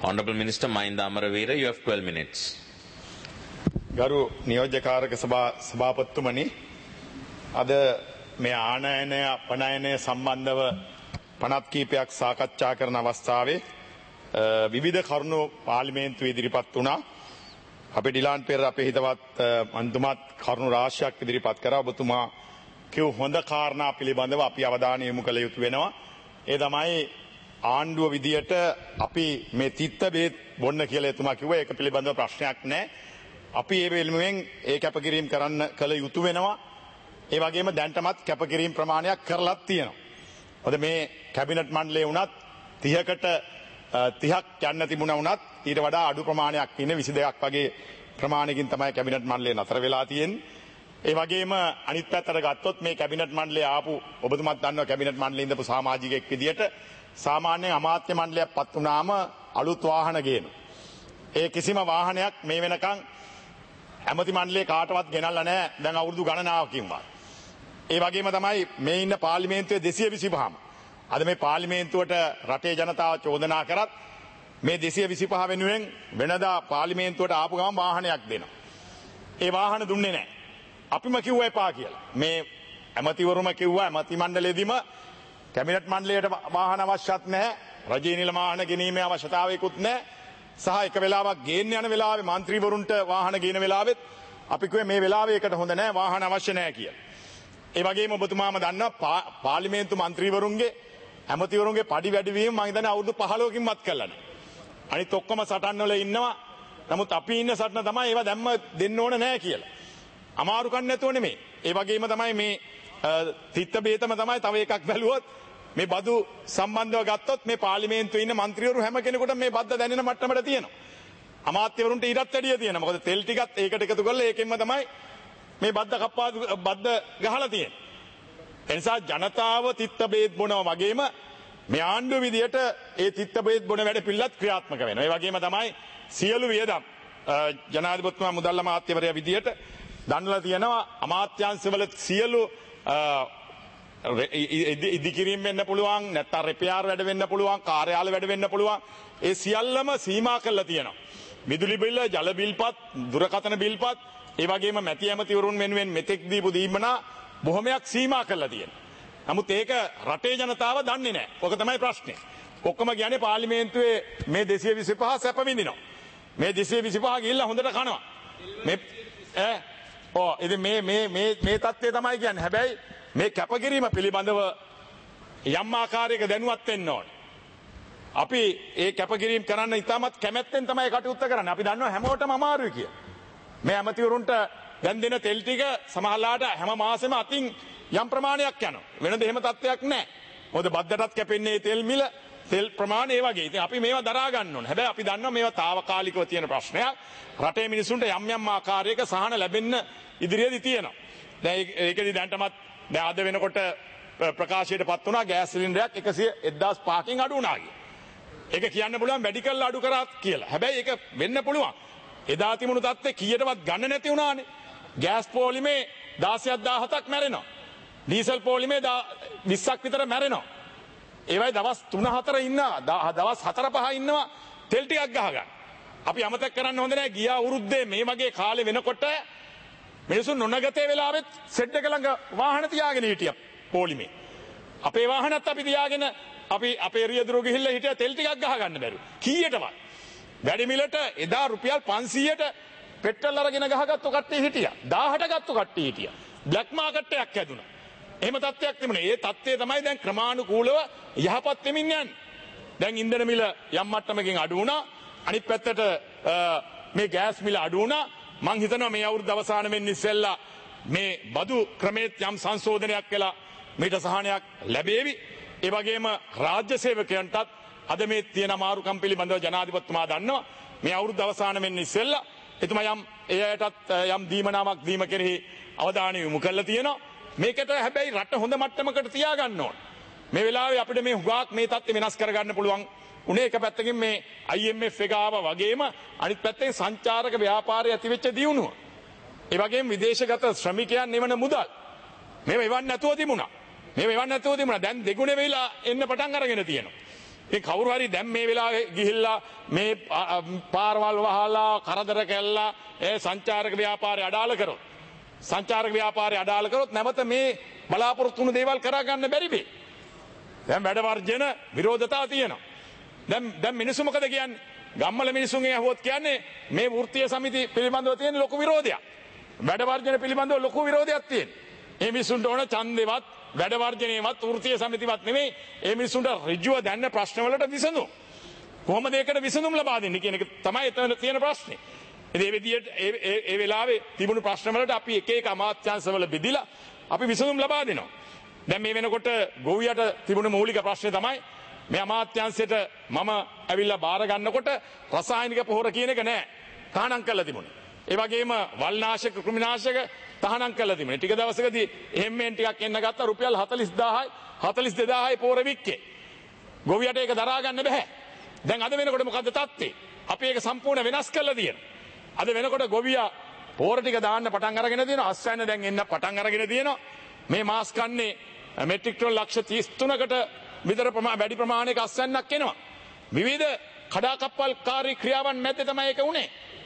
Honorable Minister Mahinda Amaraveera, you have 12 minutes. ගරු නියෝජ්‍යකාරක සභාපතිතුමනි, අද මේ ආනයනය අපනයනය සම්බන්ධව පනත් කීපයක් සාකච්ඡා කරන අවස්ථාවේ විවිධ කරුණු පාර්ලිමේන්තුවේ ඉදිරිපත් වුණා. අපි ඩිලාන් පෙරේර අපේ හිතවත් මන්තුමාත් කරුණු රාශියක් ඉදිරිපත් කරා. ඔබතුමා කිව් හොඳ කාරණා පිළිබඳව අපි අවධානය යොමු කළ යුතු වෙනවා. ඒ තමයි ආණ්ඩුව විදියට අපි මේ තිත්ත බේත් බොන්න කියලා එතුමා කිව්වා. ඒක පිළිබඳව ප්‍රශ්නයක් නැහැ. අපි ඒ වෙනුවෙන් ඒ කැපකිරීම කරන්න කළ යුතු වෙනවා. ඒ වගේම දැන්ටමත් කැපකිරීම ප්‍රමාණයක් කරලත් තියෙනවා. මොකද මේ කැබිනට් මණ්ඩලයේ වුණත් 30කට 30ක් යන්න තිබුණා වුණත් ඊට වඩා අඩු ප්‍රමාණයක් ඉන්නේ 22ක් වගේ ප්‍රමාණයකින් තමයි කැබිනට් මණ්ඩලය නතර වෙලා තියෙන්නේ. ඒ වගේම අනිත් පැත්තට ගත්තොත් මේ කැබිනට් මණ්ඩලය ආපු ඔබතුමාත් දන්නවා කැබිනට් මණ්ඩලයේ ඉඳපු සමාජිකයෙක් විදියට සාමාන්‍යයෙන් අමාත්‍ය මණ්ඩලයක් පත් වුණාම අලුත් වාහන ගේනවා. ඒ කිසිම වාහනයක් මේ වෙනකන් ඇමති මණ්ඩලයේ කාටවත් ගෙනල්ලා නැහැ දැන් අවුරුදු ගණනාවකින්වත්. ඒ වගේම තමයි මේ ඉන්න පාර්ලිමේන්තුවේ 225ම. අද මේ පාර්ලිමේන්තුවට රටේ ජනතාව චෝදනා කරත් මේ 225 වෙනුවෙන් වෙනදා පාර්ලිමේන්තුවට ආපු ගමන් වාහනයක් දෙනවා. ඒ වාහන දුන්නේ නැහැ. අපිම කිව්වා එපා කියලා. මේ ඇමතිවරුම කිව්වා ඇමති මණ්ඩලයේදීම කැබිනට් මණ්ඩලයට වාහන අවශ්‍යත් නැහැ. රජයේ නිල වාහන ගැනීමේ අවශ්‍යතාවයකුත් නැහැ. සහ එක වෙලාවක් ගේන්න යන වෙලාවේ മന്ത്രിවරුන්ට වාහන ගේන වෙලාවෙත් අපි කිව්වේ මේ වෙලාවේ එකට හොඳ නැහැ වාහන අවශ්‍ය නැහැ කියලා. ඒ වගේම ඔබතුමාම දන්නවා පාර්ලිමේන්තු മന്ത്രിවරුන්ගේ ඇමතිවරුන්ගේ පඩි වැඩිවීම මම හිතන්නේ අවුරුදු 15කින් මත් කළා නේ. අනිත් ඔක්කොම සටන් වල ඉන්නවා. නමුත් අපි ඉන්න සටන තමයි ඒවා දැම්ම දෙන්න ඕන නැහැ කියලා. අමාරු කන්නේ නැතුව නෙමෙයි. ඒ වගේම තමයි මේ තිත්ත බේතම තමයි තව එකක් බැලුවොත් මේ බදු සම්බන්ධව ගත්තොත් මේ පාර්ලිමේන්තුවේ ඉන්න മന്ത്രിවරු හැම කෙනෙකුට මේ බද්ද දැනෙන මට්ටමට තියෙනවා. අමාත්‍යවරුන්ට ඊටත් වැඩිය තියෙනවා. මොකද තෙල් ටිකත් ඒකට එකතු කරලා ඒකෙන්ම තමයි මේ බද්ද ගහලා තියෙන්නේ. ඒ නිසා ජනතාව තිත්ත බේත් බොනවා වගේම මේ ආණ්ඩුව විදියට ඒ තිත්ත බේත් බොන වැඩ පිළිලත් ක්‍රියාත්මක වෙනවා. ඒ වගේම තමයි සියලු වියදම් ජනාධිපතිතුමා මුදල්ල අමාත්‍යවරයා විදියට දන්වලා තියෙනවා. අමාත්‍යාංශවල සියලු ඉදිකිරීම වෙන්න පුළුවන් නැත්නම් රිපෙයාර් වැඩ වෙන්න පුළුවන් කාර්යාල වැඩ වෙන්න පුළුවන් ඒ සියල්ලම සීමා කරලා තියෙනවා. විදුලි බිල, ජල බිල්පත්, දුරකථන බිල්පත්, ඒ වගේම මැති ඇමතිවරුන් වෙනුවෙන් මෙතෙක් දීපු දීමනා බොහොමයක් සීමා කරලා තියෙනවා. නමුත් ඒක රටේ ජනතාව දන්නේ නැහැ. ඔක තමයි ප්‍රශ්නේ. ඔක්කොම කියන්නේ පාර්ලිමේන්තුවේ මේ 225 සැප විඳිනවා. මේ 225 ගිහිල්ලා හොඳට කනවා. ඉතින් මේ තත්ත්වය තමයි කියන්නේ. හැබැයි මේ කැපකිරීම පිළිබඳව යම් ආකාරයක දැනුවත් වෙන්න ඕන. අපි ඒ කැපකිරීම කරන්න ඉතාමත් කැමැත්තෙන් තමයි කටයුත්ත කරන්නේ. අපි දන්නවා හැමෝටම අමාරුයි කියලා. මේ ඇමතිවරුන්ට දැන් දෙන තෙල් ටික සමහරලාට හැම මාසෙම අතින් යම් ප්‍රමාණයක් යනවා. වෙනද එහෙම තත්ත්වයක් නැහැ. මොකද බද්දටත් කැපෙන්නේ තෙල් මිල, තෙල් ප්‍රමාණය ඒ වගේ. ඉතින් අපි මේවා දරා ගන්න ඕන. හැබැයි අපි දන්නවා මේවා తాවකාලිකව තියෙන ප්‍රශ්නයක්. රටේ මිනිසුන්ට යම් ආකාරයක සහන ලැබෙන්න ඉදිරියේදී තියෙනවා. දැන් ඒකෙදි දැන්ටමත් දැන් අද වෙනකොට ප්‍රකාශයට පත් වුණා ගෑස් සිලින්ඩරයක් 1005කින් අඩු වුණා කියලා. ඒක කියන්න පුළුවන් මෙඩිකල් අඩු කරා කියලා. හැබැයි ඒක වෙන්න පුළුවන්. එදා තිබුණු තත්ත්වය කීයටවත් ගන්න නැති වුණානේ. ගෑස් පොලිමේ 16,000ක් මැරෙනවා. ඩීසල් පොලිමේ 20ක් විතර මැරෙනවා. ඒවයි දවස් 3-4 ඉන්නවා. දවස් 4-5 ඉන්නවා තෙල් ටිකක් ගහගන්න. අපි අමතක කරන්න හොඳ නැහැ ගියා අවුරුද්දේ මේ වගේ කාලේ වෙනකොට මිනිසුන් නොනගතේ වෙලාවෙත් සෙඩ් එක ළඟ වාහන තියාගෙන හිටියා පොලිමේ. අපේ වාහනත් අපි තියාගෙන අපි අපේ රියදුරු ගිහිල්ලා හිටියා තෙල් ටිකක් ගහ ගන්න බැරුව. කීයටවත්. වැඩි මිලට එදා රුපියල් 500ට පෙට්‍රල් අරගෙන ගහගත්තු කට්ටිය හිටියා. 1000ට ගත්තු කට්ටිය හිටියා. බ්ලැක් මාකට් එකක් හැදුනා. එහෙම තත්ත්වයක් තිබුණා. ඒ තත්ත්වය තමයි දැන් ක්‍රමානුකූලව යහපත් වෙමින් යන්නේ. දැන් ඉන්ධන මිල යම් මට්ටමකින් අඩු වුණා. අනිත් පැත්තට මේ ගෑස් මිල අඩු වුණා. මං හිතනවා මේ අවුරුද්ද අවසාන වෙන්න ඉස්සෙල්ලා මේ බදු ක්‍රමයේ යම් සංශෝධනයක් වෙලා මේට සහනයක් ලැබේවි. ඒ වගේම රාජ්‍ය සේවකයන්ටත් අද මේ තියෙන අමාරුකම් පිළිබඳව ජනාධිපතිතුමා දන්නවා. මේ අවුරුද්ද අවසාන වෙන්න ඉස්සෙල්ලා එතුමා යම් එයටත් යම් දීමනාවක් දීම කෙරෙහි අවධානය යොමු කරලා තියෙනවා. මේකට හැබැයි රට හොඳ මට්ටමකට තියාගන්න ඕන. මේ වෙලාවේ අපිට මේ හුඟක් මේ තත්ත්වය වෙනස් කරගන්න පුළුවන්. උනේ එක පැත්තකින් මේ IMF එක ආවා වගේම අනිත් පැත්තෙන් සංචාරක ව්‍යාපාරය ඇතිවෙච්ච දියුණුව. ඒ වගේම විදේශගත ශ්‍රමිකයන් එවන මුදල්. මේව එවන්න නැතුව තිබුණා. දැන් දෙගුණ වෙලා එන්න පටන් අරගෙන තියෙනවා. ඒ කවුරු හරි දැන් මේ වෙලාවේ ගිහිල්ලා මේ පාරවල් වහලා කරදර කළා සංචාරක ව්‍යාපාරය අඩාල කරොත් නැවත මේ බලාපොරොත්තු වුණු දේවල් කරා ගන්න බැරි වෙයි. දැන් වැඩ වර්ජන විරෝධතා තියෙනවා. දැන් මිනිස්සු මොකද කියන්නේ? ගම්මල මිනිසුන්ගේ අහුවොත් කියන්නේ මේ වෘත්තීය සමිති පිළිබඳව තියෙන ලොකු විරෝධයක්. වැඩ වර්ජන පිළිබඳව ලොකු විරෝධයක් තියෙනවා. මේ මිනිසුන්ට ඕන ඡන්දෙවත් වැඩ වර්ජනයේවත් වෘත්තීය සමිතිවත් නෙමෙයි. මේ මිනිසුන්ට ඍජුව දැන්න ප්‍රශ්න වලට විසඳුම්. කොහොමද ඒකට විසඳුම් ලබා දෙන්නේ කියන එක තමයි එතන තියෙන ප්‍රශ්නේ. ඒ විදියට ඒ වෙලාවේ තිබුණු ප්‍රශ්න වලට අපි එක එක අමාත්‍යාංශවල බෙදිලා අපි විසඳුම් ලබා දෙනවා. දැන් මේ වෙනකොට ගොවියට තිබුණු මූලික ප්‍රශ්නේ තමයි මේ අමාත්‍යාංශයට මම ඇවිල්ලා බාර ගන්නකොට රසායනික පොහොර කියන එක නෑ. තහනම් කරලා තිබුණේ. ඒ වගේම වල්නාශක කෘමිනාශක තහනම් කරලා තිබුණේ. ටික දවසකදී එහෙම්මෙන් ටිකක් එන්න ගත්තා රුපියල් 40000යි 42000යි පොහොර වික්කේ. ගොවියට ඒක දරා ගන්න බෑ. දැන් අද වෙනකොට මොකද්ද තත්ත්වේ? අපි ඒක සම්පූර්ණ වෙනස් කරලා තියෙනවා. අද වෙනකොට ගොවියා පොහොර ටික දාන්න පටන් අරගෙන තියෙනවා. අස්වැන්න දැන් එන්න පටන් අරගෙන තියෙනවා. මේ මාස් කන්නේ මෙට්‍රික් ටන් ලක්ෂ 33කට විතර වැඩි ප්‍රමාණයක අස්වැන්නක් එනවා. විවිධ කඩාකප්පල්කාරී ක්‍රියාවන් මැද්දේ තමයි ඒක උනේ.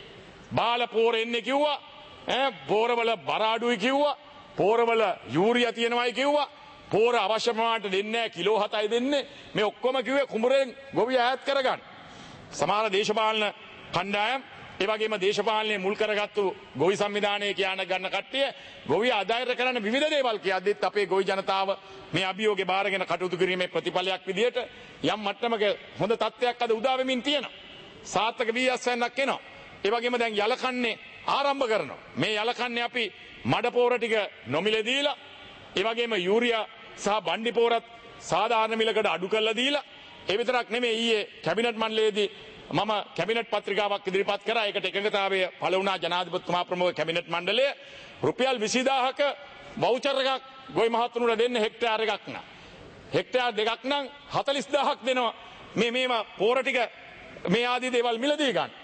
බාල පොහොර එන්නේ කිව්වා. පොහොරවල බර අඩුයි කිව්වා. පොහොරවල යූරියා තියෙනවායි කිව්වා. පොහොර අවශ්‍ය ප්‍රමාණයට දෙන්නේ නැහැ කිලෝ 7යි දෙන්නේ. මේ ඔක්කොම කිව්වේ කුඹරෙන් ගොවියා ඈත් කරගන්න. සමහර දේශපාලන කණ්ඩායම් ඒ වගේම දේශපාලනයේ මුල් කරගත්තු ගොවි සංවිධානයේ කියන ගන්න කට්ටිය ගොවියා අදායර කරන විවිධ දේවල් කියද්දිත් අපේ ගොවි ජනතාව මේ අභියෝගේ බාරගෙන කටයුතු කිරීමේ ප්‍රතිඵලයක් විදියට යම් මට්ටමක හොඳ තත්ත්වයක් අද උදා වෙමින් තියෙනවා. සාර්ථක වී අස්වැන්නක් එනවා. ඒ වගේම දැන් යලකන්නේ ආරම්භ කරනවා. මේ යලකන්නේ අපි මඩ පොහොර ටික නොමිලේ දීලා ඒ වගේම යූරියා සහ බණ්ඩි පොහොරත් සාධාරණ මිලකට අඩු කරලා දීලා ඒ විතරක් නෙමෙයි ඊයේ කැබිනට් මණ්ඩලයේදී මම කැබිනට් පත්‍රිකාවක් ඉදිරිපත් කරා. ඒකට එකඟතාවය පළ වුණා ජනාධිපතිතුමා ප්‍රමුඛ කැබිනට් මණ්ඩලය. රුපියල් 20000ක වවුචර් එකක් ගොවි මහත්තුරුන්ට දෙන්න හෙක්ටයාර එකක් නා. හෙක්ටයාර දෙකක් නම් 40000ක් දෙනවා. මේවා පොහොර ටික මේ ආදී දේවල් මිලදී ගන්න.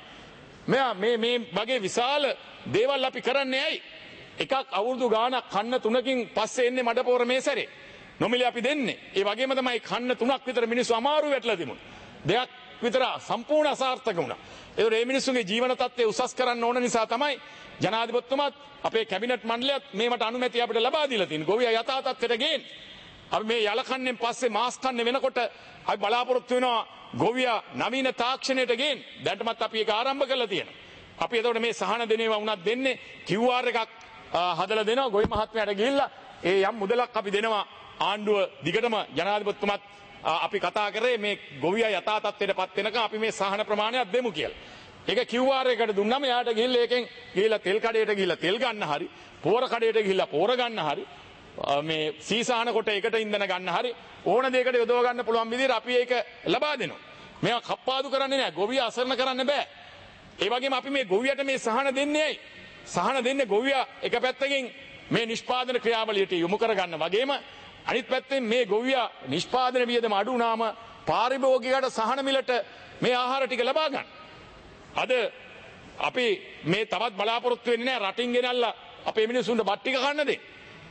මේ වගේ විශාල දේවල් අපි කරන්නේ ඇයි? එකක් අවුරුදු ගාණක් කන්න 3කින් පස්සේ එන්නේ මඩ පොහොර මේ සැරේ. නොමිලේ අපි දෙන්නේ. ඒ වගේම තමයි කන්න 3ක් විතර මිනිස්සු අමාරු වැටලා තිබුණා. දෙයක් විතර සම්පූර්ණ අසාර්ථක වුණා. ඒතර මේ මිනිස්සුන්ගේ ජීවන තත්ත්වය උසස් කරන්න ඕන නිසා තමයි ජනාධිපතිතුමාත් අපේ කැබිනට් මණ්ඩලයත් මේවට අනුමැතිය අපිට ලබා දීලා තියෙන්නේ. ගොවියා යථා තත්ත්වයට ගේන්නේ. අපි මේ යලකන්නෙන් පස්සේ මාස් කන්නේ වෙනකොට අපි බලාපොරොත්තු වෙනවා ගොවියා නවීන තාක්ෂණයට ගේන්න. දැන්ටමත් අපි ඒක ආරම්භ කරලා තියෙනවා. අපි එතකොට මේ සහන දෙනේවා වුණත් දෙන්නේ QR එකක් හදලා දෙනවා ගොවි මහත්මයාට ගිහිල්ලා ඒ යම් මුදලක් අපි දෙනවා ආණ්ඩුව දිගටම ජනාධිපතිතුමත් අපි කතා කරේ මේ ගොවියා යථා තත්ත්වයටපත් වෙනකන් අපි මේ සහන ප්‍රමාණයක් දෙමු කියලා. ඒක QR එකකට දුන්නම එයාට ගිහිල්ලා ඒකෙන් ගිහිල්ලා තෙල් කඩේට ගිහිල්ලා තෙල් ගන්න හරි, පොහොර කඩේට ගිහිල්ලා පොහොර ගන්න හරි, මේ සීසහන කොට එකට ඉන්ධන ගන්න හරි ඕන දෙයකට යොදව ගන්න පුළුවන් විදිහට අපි ඒක ලබා දෙනවා. මේවා කප්පාදු කරන්නේ නැහැ. ගොවියා අසරණ කරන්න බෑ. ඒ වගේම අපි මේ ගොවියට මේ සහන දෙන්නේ ඇයි? සහන දෙන්නේ ගොවියා එක පැත්තකින් මේ නිෂ්පාදන ක්‍රියාවලියට යොමු කරගන්න වගේම අනිත් පැත්තෙන් මේ ගොවියා නිෂ්පාදන වියදම අඩු වුණාම පාරිභෝගිකයට සහන මිලට මේ ආහාර ටික ලබා ගන්න. අද අපි මේ තවත් බලාපොරොත්තු වෙන්නේ නැහැ රටින් ගෙනල්ලා අපේ මිනිස්සුන්ට බත් ටික කන්න දෙන්න.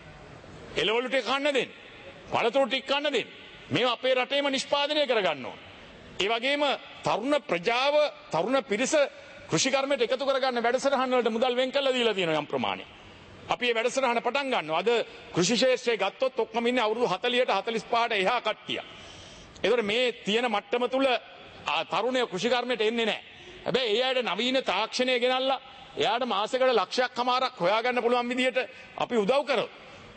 එළවලු ටික කන්න දෙන්න. පළතුරු ටික කන්න දෙන්න. මේවා අපේ රටේම නිෂ්පාදනය කරගන්න ඕන. ඒ වගේම තරුණ ප්‍රජාව, තරුණ පිරිස කෘෂිකර්මයට එකතු කරගන්න වැඩසටහන් වලට මුදල් වෙන් කරලා දීලා තියෙනවා යම් ප්‍රමාණයක්. අපි මේ වැඩසටහන පටන් ගන්නවා. අද කෘෂි ශාස්ත්‍රයේ ගත්තොත් ඔක්කොම ඉන්නේ අවුරුදු 40ට 45ට එහා කට්ටිය. ඒතර මේ තියෙන මට්ටම තුල තරුණය කෘෂිකර්මයට එන්නේ නැහැ. හැබැයි ඒ අයට නවීන තාක්ෂණය ගෙනල්ලා එයාට මාසෙකට ලක්ෂයක්මාරක් හොයාගන්න පුළුවන් විදිහට අපි උදව් කරොත්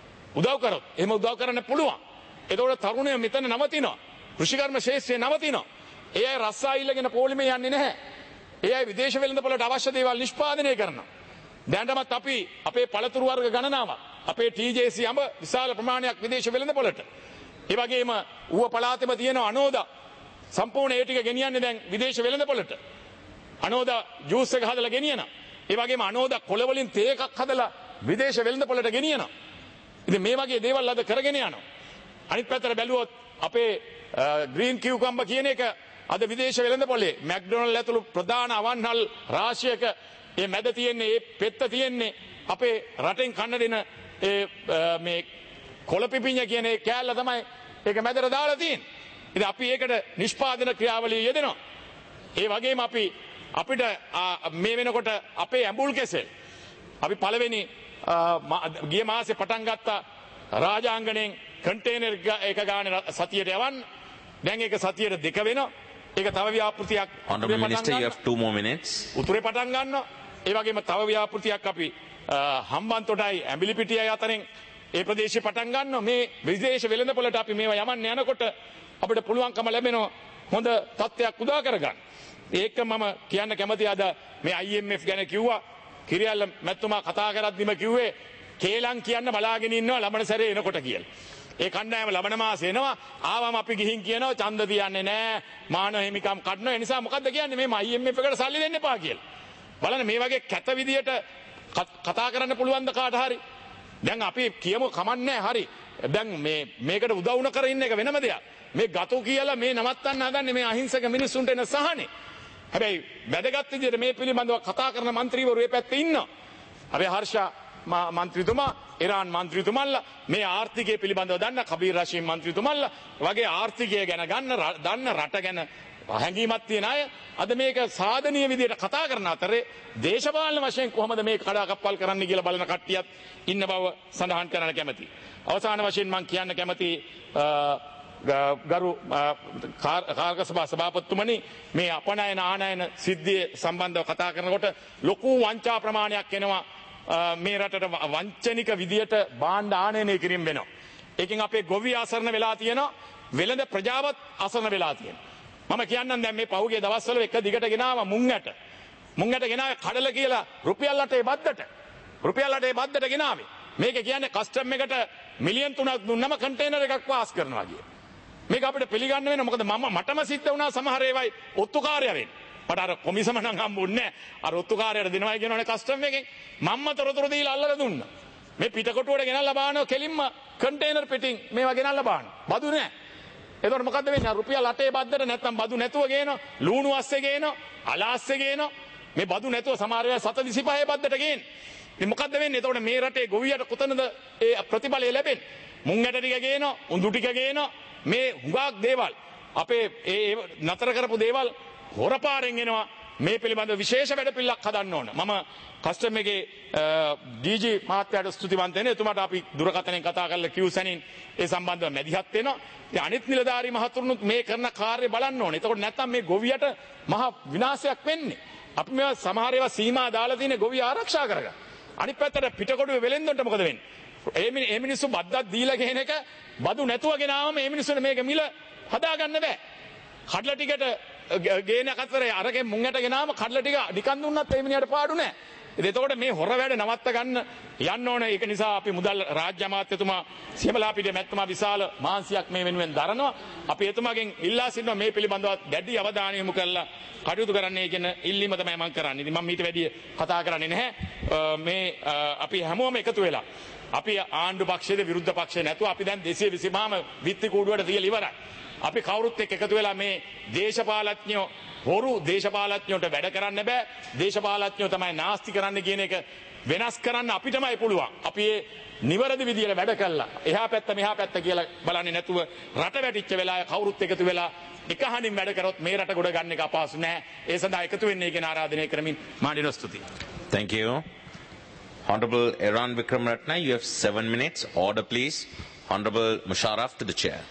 එහෙම උදව් කරන්න පුළුවන්. එතකොට තරුණය මෙතන නවතිනවා. කෘෂිකර්ම ශාස්ත්‍රයේ නවතිනවා. ඒ අය රස්සා ඉල්ලගෙන පොලිමේ යන්නේ නැහැ. ඒ අය විදේශ වෙළඳපොළට අවශ්‍ය දේවල් නිෂ්පාදනය කරනවා. දැනටමත් අපි අපේ පළතුරු වර්ග ගණනාවක් අපේ TJC අඹ විශාල ප්‍රමාණයක් විදේශ වෙළඳපොළට. ඒ වගේම ඌව පළාතෙම තියෙන අනෝදා සම්පූර්ණ ඒ ටික ගෙනියන්නේ දැන් විදේශ වෙළඳපොළට. අනෝදා ජූස් එක හදලා ගෙනියනවා. ඒ වගේම අනෝදා කොළ වලින් තේ එකක් හදලා විදේශ වෙළඳපොළට ගෙනියනවා. ඉතින් මේ වගේ දේවල් අද කරගෙන යනවා. අනිත් පැත්තට බැලුවොත් අපේ ග්‍රීන් කියුකම්බර් කියන එක අද විදේශ වෙළඳපොළේ මැක්ඩොනල්ඩ් ඇතුළු ප්‍රධාන අවන්හල් රාශියක ඒ මැද තියෙන්නේ ඒ පෙත්ත තියෙන්නේ අපේ රටෙන් කන්න දෙන මේ කොළ පිපිඤ්ඤ කියන ඒ කෑල්ල තමයි ඒක මැදට දාලා තියෙන්නේ. ඉතින් අපි ඒකට නිෂ්පාදන ක්‍රියාවලිය යෙදෙනවා. ඒ වගේම අපිට මේ වෙනකොට අපේ ඇඹුල් කෙසෙල් අපි පළවෙනි ගිය මාසේ පටන් ගත්ත රාජාංගණයෙන් කන්ටේනර් එක ගානේ සතියට යවන්න. දැන් ඒක සතියට 2 වෙනවා. ඒක තව ව්‍යාපෘතියක්. Honorable Minister, you have 2 more minutes. උතුරේ පටන් ගන්නවා. ඒ වගේම තව ව්‍යාපෘතියක් අපි හම්බන්තොටයි ඇඹිලිපිටියයි අතරින් ඒ ප්‍රදේශේ පටන් ගන්නවා. මේ විදේශ වෙළඳපොළට අපි මේවා යවන්න යනකොට අපිට පුළුවන්කම ලැබෙනවා හොඳ තත්ත්වයක් උදා කරගන්න. ඒක මම කියන්න කැමති අද මේ IMF ගැන කිව්වා. කිරියල්ල මැතිතුමා කතා කරද්දිම කිව්වේ කේලම් කියන්න බලාගෙන ඉන්නවා ලබන සැරේ එනකොට කියලා. ඒ කණ්ඩායම ලබන මාසේ එනවා. ආවම අපි ගිහින් කියනවා ඡන්ද තියන්නේ නැහැ. මානව හිමිකම් කඩනවා. ඒ නිසා මොකද්ද කියන්නේ මේ IMF එකට සල්ලි දෙන්න එපා කියලා. බලන්න මේ වගේ කැත විදියට කතා කරන්න පුළුවන් ද කාට හරි. දැන් අපි කියමු කමන්නේ හරි. දැන් මේකට උදව් නොකර ඉන්න එක වෙනම දෙයක්. මේ ගතු කියලා මේ නවත්තන්න හදන්නේ මේ අහිංසක මිනිස්සුන්ට එන සහනේ. හැබැයි වැදගත් විදිහට මේ පිළිබඳව කතා කරන മന്ത്രിවරු මේ පැත්තේ ඉන්නවා. අපි හර්ෂා මන්ත්‍රීතුමා, ඉරාන් මන්ත්‍රීතුමල්ලා මේ ආර්ථිකය පිළිබඳව දන්න කබීර් රෂීද් මන්ත්‍රීතුමල්ලා වගේ ආර්ථිකය ගැන දන්න රට ගැන හැඟීමක් තියෙන අය අද මේක සාධනීය විදිහට කතා කරන අතරේ දේශපාලන වශයෙන් කොහොමද මේක කඩාකප්පල් කරන්න කියලා බලන කට්ටියත් ඉන්න බව සඳහන් කරන්න කැමතියි. අවසාන වශයෙන් මම කියන්න කැමතියි ගරු කාර්ක සභා සභාපතිතුමනි මේ අපනයන ආනයන සිද්ධිය සම්බන්ධව කතා කරනකොට ලොකු වංචා ප්‍රමාණයක් එනවා මේ රටට වංචනික විදියට භාණ්ඩ ආනයනය කිරීම වෙනවා. ඒකෙන් අපේ ගොවි අසරණ වෙලා තියෙනවා, වෙළඳ ප්‍රජාවත් අසරණ වෙලා තියෙනවා. මම කියන්නම් දැන් මේ පහුගිය දවස්වල එක දිගට ගෙනාවා මුංගට ගෙනාවේ කඩල කියලා රුපියල් 8 බද්දට ගෙනාවේ. මේක කියන්නේ කස්ටම් එකට මිලියන් 3ක් දුන්නම කන්ටේනර් එකක් පාස් කරනවා කිය. මේක අපිට පිළිගන්න වෙන මොකද මටම සිද්ධ වුණා සමහර ඒවායි ඔත්තුකාරය වෙන්න. මට අර කොමිසම නම් හම්බුන්නේ නැහැ. අර ඔත්තුකාරයට දෙනවා කියනවනේ කස්ටම් එකෙන්. මම්ම තොරතුරු දීලා අල්ලලා දුන්නා. මේ පිටකොටුවට ගෙනල්ලා බානවා කෙලින්ම කන්ටේනර් පිටින් මේවා ගෙනල්ලා බානවා. බදු නැහැ. එතකොට මොකද්ද වෙන්නේ? රුපියල් 8 බද්දට නැත්තම් බදු නැතුව ගේනවා. ලුණු අස්සේ ගේනවා. අලාස්සේ ගේනවා. මේ බදු නැතුව සමහර ඒවා 725 බද්දට ගේන්නේ. ඉතින් මොකද්ද වෙන්නේ? එතකොට මේ රටේ ගොවියට කොතනද ඒ ප්‍රතිඵලය ලැබෙන්නේ? මුංගට ටික ගේනවා, උඳු ටික ගේනවා. මේ හුඟක් දේවල් අපේ ඒ නතර කරපු දේවල් හොරපාරෙන් එනවා. මේ පිළිබඳව විශේෂ වැඩපිළිවෙලක් හදන්න ඕන. මම කස්ටම් එකේ DG මහත්තයාට ස්තුතිවන්ත වෙනවා. එතුමාට අපි දුරකථනයෙන් කතා කරලා කිව් සැනින් ඒ සම්බන්ධව මැදිහත් වෙනවා. ඉතින් අනිත් නිලධාරී මහතුරුනුත් මේ කරන කාර්ය බලන්න ඕනේ. එතකොට නැත්තම් මේ ගොවියට මහ විනාශයක් වෙන්නේ. අපි මේවා සමහර ඒවා සීමා දාලා තියෙන ගොවිය ආරක්ෂා කරගන්න. අනිත් පැත්තට පිටකොඩුවේ වෙලෙන්දොන්ට මොකද වෙන්නේ? ඒ මිනිස්සු බද්දක් දීලා ගෙන එක බදු නැතුව ගෙනාවම මේ මිනිස්සුන්ට මේක මිල හදාගන්න බෑ. කඩල ටිකට ගේන අතරේ අරගෙන මුංගට ගෙනාම කඩල ටික නිකන් දුන්නත් ඒ මිනිහට පාඩු නෑ. එතකොට මේ හොර වැඩ නවත්ත ගන්න යන්න ඕන. ඒක නිසා අපි මුදල් රාජ්‍ය අමාත්‍යතුමා සියමලාපිටිය මැතිතුමා විශාල මාංශයක් මේ වෙනුවෙන් දරනවා. අපි එතුමාගෙන් ඉල්ලා සිටිනවා මේ පිළිබඳව දැඩි අවධානය යොමු කරලා කටයුතු කරන්නයි කියන ඉල්ලීම තමයි මම කරන්නේ. ඉතින් මම ඊට වැඩිය කතා කරන්නේ නැහැ. මේ අපි හැමෝම එකතු වෙලා අපි ආණ්ඩු පක්ෂයේ විරුද්ධ පක්ෂේ නැතුව අපි දැන් 225ම විත්ති කූඩුවට තියලා ඉවරයි. අපි කවුරුත් එක්ක එකතු වෙලා මේ දේශපාලඥයෝ හොරු දේශපාලඥයන්ට වැඩ කරන්න බෑ. දේශපාලඥයෝ තමයි නාස්ති කරන්න කියන එක වෙනස් කරන්න අපිටමයි පුළුවන්. අපි මේ නිවැරදි විදියට වැඩ කළා. එහා පැත්ත මෙහා පැත්ත කියලා බලන්නේ නැතුව රට වැටිච්ච වෙලාවේ කවුරුත් එකතු වෙලා එකහනින් වැඩ කරොත් මේ රට ගොඩ ගන්න එක අපහසු නෑ. ඒ සඳහා එකතු වෙන්නේ කියන ආරාධනය කරමින් මාඩිනෝ ස්තුතියි. Thank you. Honorable Iran Wickramaratne, you have 7 minutes. Order, please. Honorable Musharraf to the chair.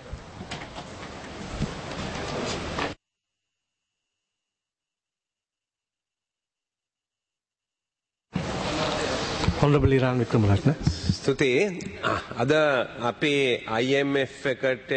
Honorable Iran Wickramaratne. ස්තුතියි. අද අපේ IMF එකත්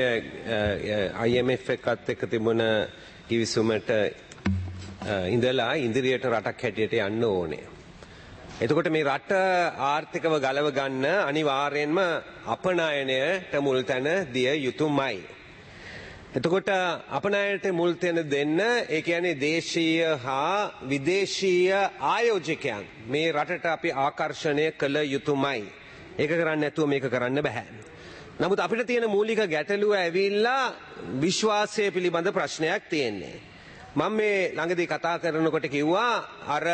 එක්ක තිබුණ කිවිසුමට ඉඳලා ඉදිරියට රටක් හැටියට යන්න ඕනේ. එතකොට මේ රට ආර්ථිකව ගලව ගන්න අනිවාර්යෙන්ම අපනයනයට මුල් තැන දිය යුතුමයි. එතකොට අපනයනයට මුල් තැන දෙන්න ඒ කියන්නේ දේශීය හා විදේශීය ආයෝජකයන් මේ රටට අපි ආකර්ෂණය කළ යුතුමයි. ඒක කරන්නේ නැතුව මේක කරන්න බෑ. නමුත් අපිට තියෙන මූලික ගැටලුව ඇවිල්ලා විශ්වාසය පිළිබඳ ප්‍රශ්නයක් තියෙන්නේ. මම මේ ළඟදී කතා කරනකොට කිව්වා අර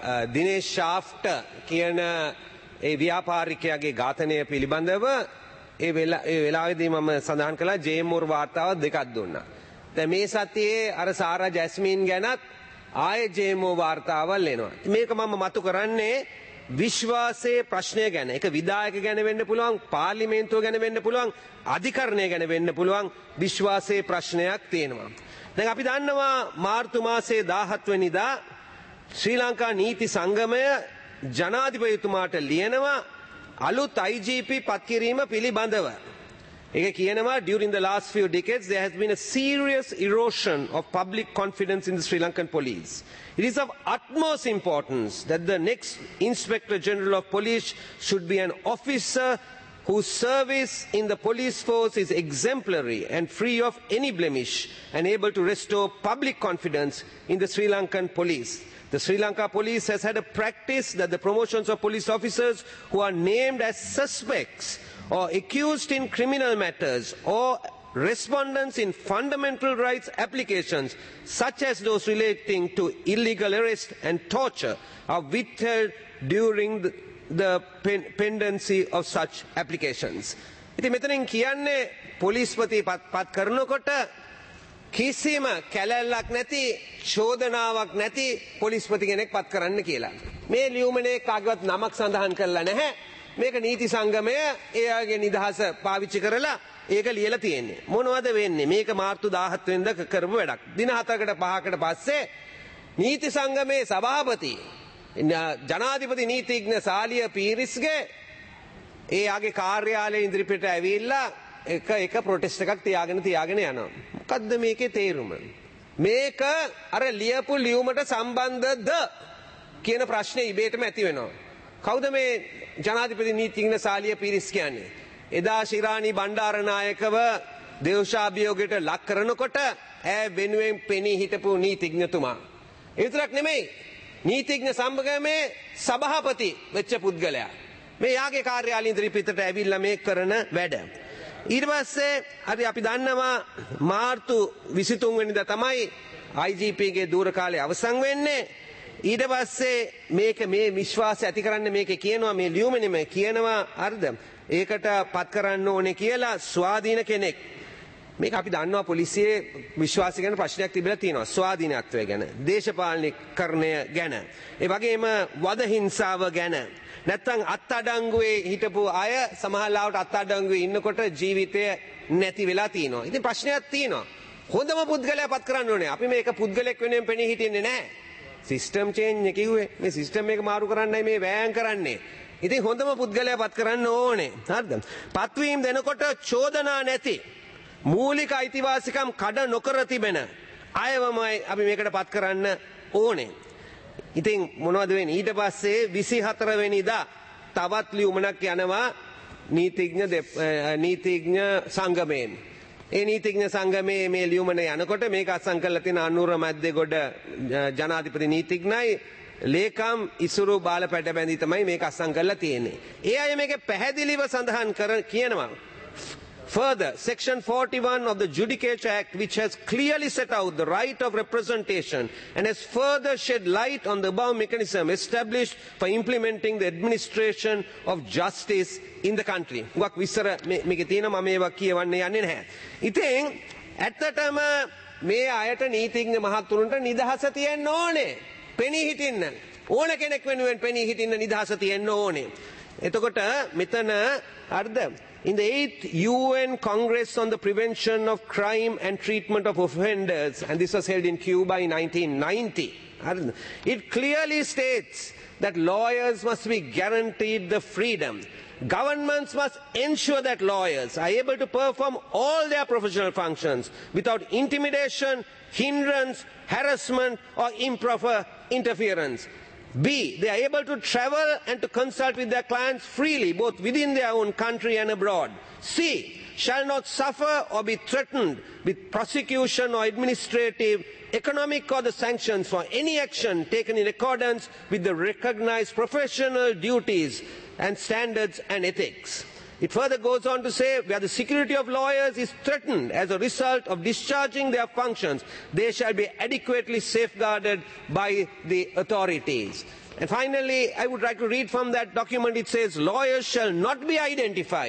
දිනේෂ් ෂාෆ්ට් කියන ඒ ව්‍යාපාරිකයාගේ ඝාතනය පිළිබඳව ඒ වෙලාවේදී මම සඳහන් කළා ජේමුර් වාර්තාව දෙකක් දුන්නා. දැන් මේ සතියේ අර සාරා ජැස්මින් ගැනත් ආයේ ජේමෝ වාර්තාවල් එනවා. මේක මම මතු කරන්නේ විශ්වාසයේ ප්‍රශ්නය ගැන. ඒක විධායක ගැන වෙන්න පුළුවන්, පාර්ලිමේන්තුව ගැන වෙන්න පුළුවන්, අධිකරණය ගැන වෙන්න පුළුවන් විශ්වාසයේ ප්‍රශ්නයක් තියෙනවා. දැන් අපි දන්නවා මාර්තු මාසයේ 17 වෙනිදා ශ්‍රී ලංකා නීති සංගමය ජනාධිපතිතුමාට ලියනවා අලුත් IGP පත් කිරීම පිළිබඳව. ඒක කියනවා during the last few decades there has been a serious erosion of public confidence in the Sri Lankan police. It is of utmost importance that the next Inspector General of Police should be an officer whose service in the police force is exemplary and free of any blemish and able to restore public confidence in the Sri Lankan police. The Sri Lanka police has had a practice that the promotions of police officers who are named as suspects or accused in criminal matters or respondents in fundamental rights applications such as those relating to illegal arrest and torture are withheld during the pendency of such applications. ඉතින් මෙතනින් කියන්නේ පොලිස්පති පත් කරනකොට කිසිම කැලැල්ලක් නැති චෝදනාවක් නැති පොලිස්පති කෙනෙක් පත් කරන්න කියලා. මේ ලියුමනේ කාගේවත් නමක් සඳහන් කරලා නැහැ. මේක නීති සංගමය එයාගේ නිදහස පාවිච්චි කරලා ඒක ලියලා තියෙන්නේ. මොනවද වෙන්නේ? මේක මාර්තු 17 වෙනිදා කරපු වැඩක්. දින 4කට 5කට පස්සේ නීති සංගමේ සභාපති ජනාධිපති නීතිඥ සාලිය පීරිස්ගේ එයාගේ කාර්යාලය ඉදිරිපිට ඇවිල්ලා එක ප්‍රොටෙස්ට් එකක් තියාගෙන යනවා. මොකද්ද මේකේ තේරුම? මේක අර ලියපු ලියුමට සම්බන්ධද කියන ප්‍රශ්නේ ඉබේටම ඇති වෙනවා. කවුද මේ ජනාධිපති නීතිඥ සාලිය පීරිස් කියන්නේ? එදා ශිරාණි බණ්ඩාරනායකව දේශාභියෝගයට ලක් කරනකොට ඈ වෙනුවෙන් පෙනී හිටපු නීතිඥතුමා. ඒ විතරක් නෙමෙයි නීතිඥ සම්භාගමේ සභාපති වෙච්ච පුද්ගලයා. මේ යාගේ කාර්යාලය ඉදිරිපිටට ඇවිල්ලා මේ කරන වැඩ. ඊට පස්සේ හරි අපි දන්නවා මාර්තු 23 වෙනිදා තමයි IGP ගේ දූර කාලය අවසන් වෙන්නේ. ඊට පස්සේ මේක මේ විශ්වාසය ඇති කරන්න මේක කියනවා මේ ලියුමෙම කියනවා හරිද? ඒකට පත් කරන්න ඕනේ කියලා ස්වාධීන කෙනෙක්. මේක අපි දන්නවා පොලිසියේ විශ්වාසය ගැන ප්‍රශ්නයක් තිබිලා තියෙනවා. ස්වාධීනත්වය ගැන, දේශපාලනීකරණය ගැන, ඒ වගේම වද හිංසාව ගැන. නැත්තම් අත්අඩංගුවේ හිටපු අය සමහරවිට අත්අඩංගුවේ ඉන්නකොට ජීවිතය නැති වෙලා තියෙනවා. ඉතින් ප්‍රශ්නයක් තියෙනවා. හොඳම පුද්ගලයා පත් කරන්න ඕනේ. අපි මේක පුද්ගලෙක් වෙනුවෙන් පෙනී හිටින්නේ නැහැ. සිස්ටම් චේන්ජ් එක කිව්වේ. මේ සිස්ටම් එක මාරු කරන්නයි මේ වෑයම් කරන්නේ. ඉතින් හොඳම පුද්ගලයා පත් කරන්න ඕනේ. හරිද? පත්වීම දෙනකොට චෝදනා නැති මූලික අයිතිවාසිකම් කඩ නොකර තිබෙන අයවමයි අපි මේකට පත් කරන්න ඕනේ. ඉතින් මොනවද වෙන්නේ? ඊට පස්සේ 24 වෙනිදා තවත් ලියුමක් යනවා නීතිඥ සංගමයෙන්. ඒ නීතිඥ සංගමේ මේ ලියුමන යනකොට මේක අත්සන් කරලා තියෙන අනුර මැද්දේගොඩ ජනාධිපති නීතිඥයි ලේකම් ඉසුරු බාල පැට බැඳි තමයි මේක අත්සන් කරලා තියෙන්නේ. ඒ අය මේක පැහැදිලිව සඳහන් කියනවා. Further, Section 41 of the Judicature Act, which has clearly set out the right of representation and has further shed light on the above mechanism established for implementing the administration of justice in the country. ගොක් විස්තර මේකේ තියෙනවා මම මේවා කියවන්නේ යන්නේ නැහැ. ඉතින් ඇත්තටම මේ අයට නීතිඥ මහතුරුන්ට නිදහස තියෙන්න ඕනේ. පෙනී හිටින්න. ඕන කෙනෙක් වෙනුවෙන් පෙනී හිටින්න නිදහස තියෙන්න ඕනේ. එතකොට මෙතන හරිද? In the 8th UN Congress on the Prevention of Crime and Treatment of Offenders, and this was held in Cuba in 1990, it clearly states that lawyers must be guaranteed the freedom. Governments must ensure that lawyers are able to perform all their professional functions without intimidation, hindrance, harassment or improper interference. B. They are able to travel and to consult with their clients freely, both within their own country and abroad. C. Shall not suffer or be threatened with prosecution or administrative, economic or the sanctions for any action taken in accordance with the recognized professional duties and standards and ethics. It further goes on to say, where the security of lawyers is threatened as a result of discharging their functions, they shall be adequately safeguarded by the authorities. And finally, I would like to read from that document. It says, lawyers shall not be identified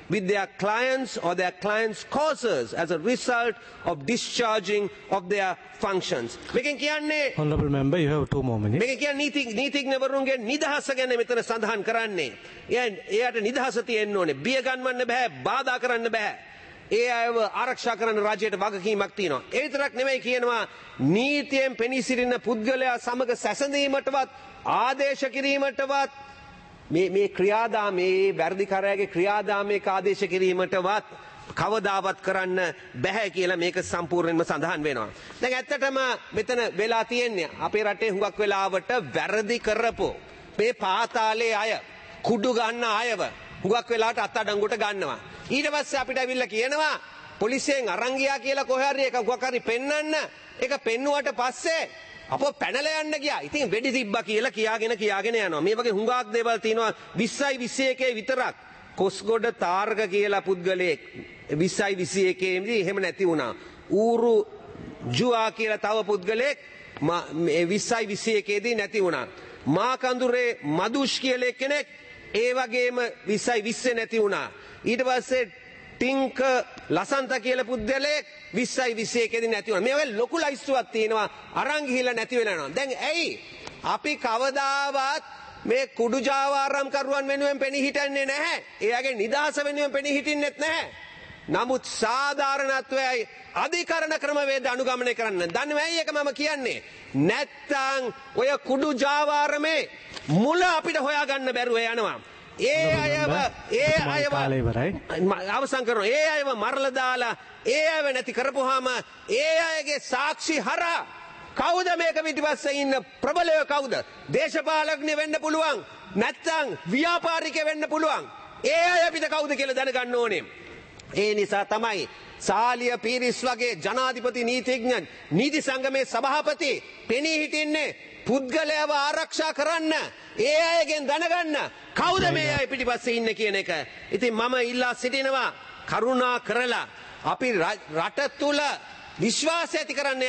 with their clients or their clients' causes as a result of discharging of their functions. Honourable member, you have 2 more minutes. මේක කියන්නේ නීතිඥවරුන්ගේ නිදහස ගැන මෙතන සඳහන් කරන්නේ. එයාට නිදහස තියෙන්න ඕනේ. බිය ගන්නවන්න බෑ, බාධා කරන්න බෑ. ඒ අයව ආරක්ෂා කරන්න රජයට වගකීමක් තියෙනවා. ඒ විතරක් නෙමෙයි කියනවා නීතියෙන් පෙනී සිටින පුද්ගලයා සමග සැසඳීමටවත් ආදේශ කිරීමටවත් මේ ක්‍රියාදාමේ වැරදිකාරයාගේ ක්‍රියාදාමයක ආදේශ කිරීමටවත් කවදාවත් කරන්න බැහැ කියලා මේක සම්පූර්ණයෙන්ම සඳහන් වෙනවා. දැන් ඇත්තටම මෙතන වෙලා තියෙන්නේ අපේ රටේ හුඟක් වෙලාවට වැරදි කරපො මේ පාතාලේ අය කුඩු ගන්න අයව හුඟක් වෙලාවට අත්අඩංගුවට ගන්නවා. ඊට පස්සේ අපිට ඇවිල්ලා කියනවා පොලිසියෙන් අරන් ගියා කියලා කොහේ හරි එකක් හරි පෙන්නන්න. ඒක පෙන්නුවට පස්සේ අපෝ පැනලා යන්න ගියා. ඉතින් වෙඩි තිබ්බා කියලා කියාගෙන යනවා. මේ වගේ හුඟක් දේවල් තියෙනවා 20යි 21 විතරක්. කොස්ගොඩ තාරක කියලා පුද්ගලයෙක් 20යි 21 දී එහෙම නැති වුණා. ඌරු ජුවා කියලා තව පුද්ගලයෙක් 20යි 21 දී නැති වුණා. මාකඳුරේ මදුෂ් කියලා කෙනෙක් ඒ වගේම 20යි 20 නැති වුණා. ඊට පස්සේ ටින්ක ලසන්ත කියලා පුද්ගලයෙක් 20යි 21 දී නැති වුණා. මේ වගේ ලොකු ලයිස්තුවක් තියෙනවා අරන් ගිහිල්ලා නැති වෙලා යනවා. දැන් ඇයි අපි කවදාවත් මේ කුඩු ජාවාරම් කරුවන් වෙනුවෙන් පෙනී හිටින්නේ නැහැ. එයාගේ නිදහස වෙනුවෙන් පෙනී හිටින්නෙත් නැහැ. නමුත් සාධාරණත්වයයි අධිකරණ ක්‍රමවේද අනුගමනය කරන්න. දන්නේ ඇයි ඒක මම කියන්නේ? නැත්තම් ඔය කුඩු ජාවාරමේ මුල අපිට හොයාගන්න බැරුව යනවා. අවසන් කරනවා. ඒ අයව මරලා දාලා ඒ අයව නැති කරපුවාම ඒ අයගේ සාක්ෂි හරහා කවුද මේක පිටිපස්සේ ඉන්න ප්‍රබලය කවුද? දේශපාලඥ වෙන්න පුළුවන්. නැත්තම් ව්‍යාපාරිකයෙ වෙන්න පුළුවන්. ඒ අය අපිට කවුද කියලා දැනගන්න ඕනේ. ඒ නිසා තමයි සාලිය පීරිස් වගේ ජනාධිපති නීතිඥ නීති සංගමේ සභාපති පෙනී හිටින්නේ පුද්ගලයාව ආරක්ෂා කරන්න. ඒ අයගෙන් දැනගන්න කවුද මේ අය පිටිපස්සේ ඉන්නේ කියන එක. ඉතින් මම ඉල්ලා සිටිනවා කරුණා කරලා අපි රට තුල විශ්වාසය ඇති කරන්න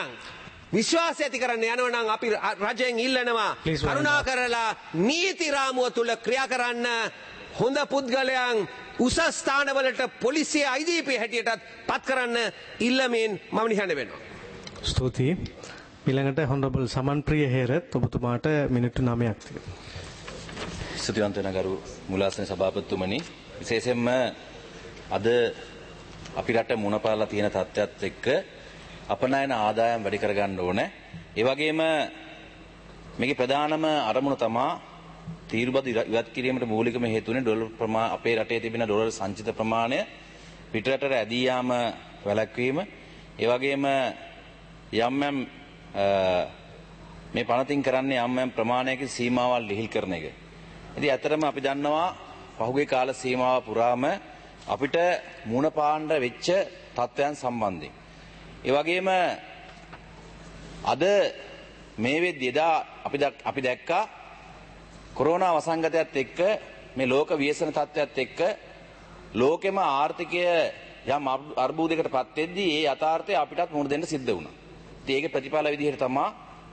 යනවා නම් අපි රජයෙන් ඉල්ලනවා කරුණා කරලා නීති රාමුව තුල ක්‍රියා කරන්න. හොඳ පුද්ගලයන් උසස් ස්ථානවලට පොලිසිය IGP හැටියටත් පත් කරන්න ඉල්ලමින් මම නිහඬ වෙනවා. ස්තුතියි. ඊළඟට හොනරබල් සමන්ප්‍රිය හේරත් ඔබතුමාට මිනිත්තු 9ක් තියෙනවා. ස්තුතිවන්ත වෙන ගරු මුලාසන සභාපතිතුමනි, විශේෂයෙන්ම අද අපි රට මුණ පාලා තියෙන තත්ත්වයක් එක්ක අපනයන ආදායම් වැඩි කරගන්න ඕනේ. ඒ වගේම මේකේ ප්‍රධානම අරමුණ තමයි තීරුබදු ඉවත් කිරීමට මූලිකම හේතුනේ ඩොලර් අපේ රටේ තිබෙන ඩොලර් සංචිත ප්‍රමාණය පිටරටට ඇදී යාම වැළැක්වීම. ඒ වගේම යම් මේ පනතින් කරන්නේ යම් ප්‍රමාණයක සීමාවල් ලිහිල් කරන එක. ඉතින් ඇත්තටම අපි දන්නවා පහුගිය කාල සීමාව පුරාම අපිට මුණ පාන්න වෙච්ච තත්ත්වයන් සම්බන්ධයෙන්. ඒ වගේම අද මේ වෙද්දී එදා අපි දැක්කා කොරෝනා වසංගතයත් එක්ක මේ ලෝක ව්‍යසන තත්ත්වයත් එක්ක ලෝකෙම ආර්ථිකය යම් අර්බුදයකට පත් වෙද්දී ඒ යථාර්ථය අපිටත් මුහුණ දෙන්න සිද්ධ වුණා. ඉතින් ඒකේ ප්‍රතිඵල විදිහට තමයි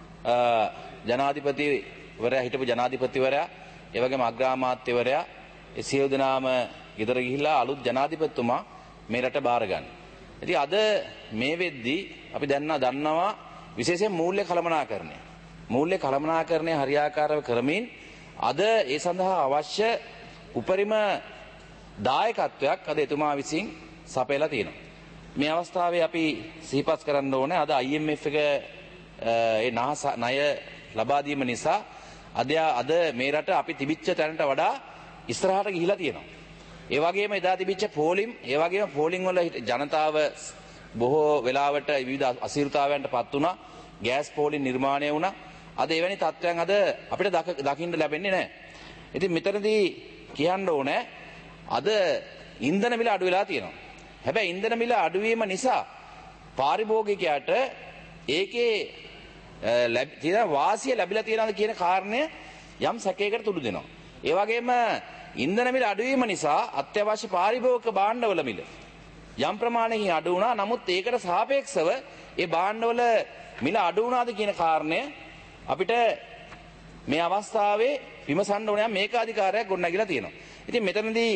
ජනාධිපතිවරයා හිටපු ජනාධිපතිවරයා ඒ වගේම අග්‍රාමාත්‍යවරයා ඒ සියලු දෙනාම ගෙදර ගිහිල්ලා අලුත් ජනාධිපතිතුමා මේ රට බාරගන්න. ඉතින් අද මේ වෙද්දී අපි දන්නවා විශේෂයෙන් මූල්‍ය කළමනාකරණය. මූල්‍ය කළමනාකරණය හරියාකාරව කරමින් අද ඒ සඳහා අවශ්‍ය උපරිම දායකත්වයක් අද එතුමා විසින් සපයලා තියෙනවා. මේ අවස්ථාවේ අපි සිහිපත් කරන්න ඕනේ අද IMF එක ඒ ණය ලබා දීම නිසා අද මේ රට අපි තිබිච්ච තැනට වඩා ඉස්සරහට ගිහිලා තියෙනවා. ඒ වගේම එදා තිබිච්ච පෝලිම් වල ජනතාව බොහෝ වෙලාවට විවිධ අසීරුතාවයන්ට පත් වුණා. ගෑස් පෝලිම් නිර්මාණය වුණා. අද එවැනි තත්ත්වයන් අද අපිට දකින්න ලැබෙන්නේ නැහැ. ඉතින් මෙතනදී කියන්න ඕනේ අද ඉන්ධන මිල අඩු වෙලා තියෙනවා. හැබැයි ඉන්ධන මිල අඩුවීම නිසා පාරිභෝගිකයාට ඒකේ තියෙන වාසිය ලැබිලා තියෙනවද කියන කාරණය යම් සැකයකට තුඩු දෙනවා. ඒ වගේම ඉන්ධන මිල අඩුවීම නිසා අත්‍යවශ්‍ය පාරිභෝගික භාණ්ඩවල මිල යම් ප්‍රමාණයකින් අඩු වුණා. නමුත් ඒකට සාපේක්ෂව ඒ භාණ්ඩවල මිල අඩු වුණාද කියන කාරණය අපිට මේ අවස්ථාවේ විමසන්න ඕනේ. මේකාධිකාරයක් ගොඩනැගිලා තියෙනවා. ඉතින් මෙතනදී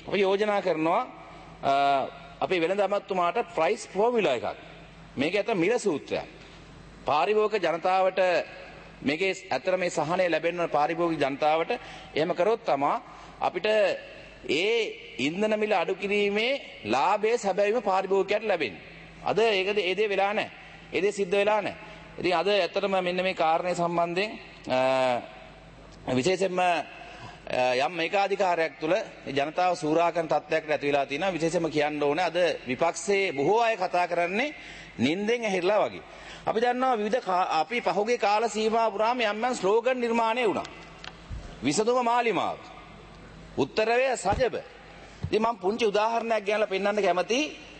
අපි යෝජනා කරනවා අපේ වෙළඳ අමාත්‍යතුමාට ප්‍රයිස් ෆෝමියුලා එකක්. මේක ඇත්ත මිල සූත්‍රයක්. පාරිභෝගික ජනතාවට මේකේ ඇත්තට මේ සහනය ලැබෙන්න පාරිභෝගික ජනතාවට එහෙම කරොත් තමයි අපිට ඒ ඉන්ධන මිල අඩු කිරීමේ ලාභය සැබෑවම පාරිභෝගිකයට ලැබෙන්නේ. අද ඒකද ඒ දේ වෙලා නැහැ. ඒ දේ සිද්ධ වෙලා නැහැ. ඉතින් අද ඇත්තටම මෙන්න මේ කාරණේ සම්බන්ධයෙන් විශේෂයෙන්ම යම් මේකාධිකාරයක් තුළ ජනතාව සූරා කරන තත්ත්වයකට ඇති වෙලා තියෙනවා. විශේෂයෙන්ම කියන්න ඕනේ අද විපක්ෂයේ බොහෝ අය කතා කරන්නේ නින්දෙන් ඇහිරලා වගේ. අපි දන්නවා විවිධ අපි පහුගිය කාල සීමාව පුරාම යම් යම් ස්ලෝගන් නිර්මාණය වුණා. විසඳුම මාලිමාව. උත්තරය සජබ. ඉතින් මම පුංචි උදාහරණයක් ගෙනලා පෙන්නන්න කැමතියි.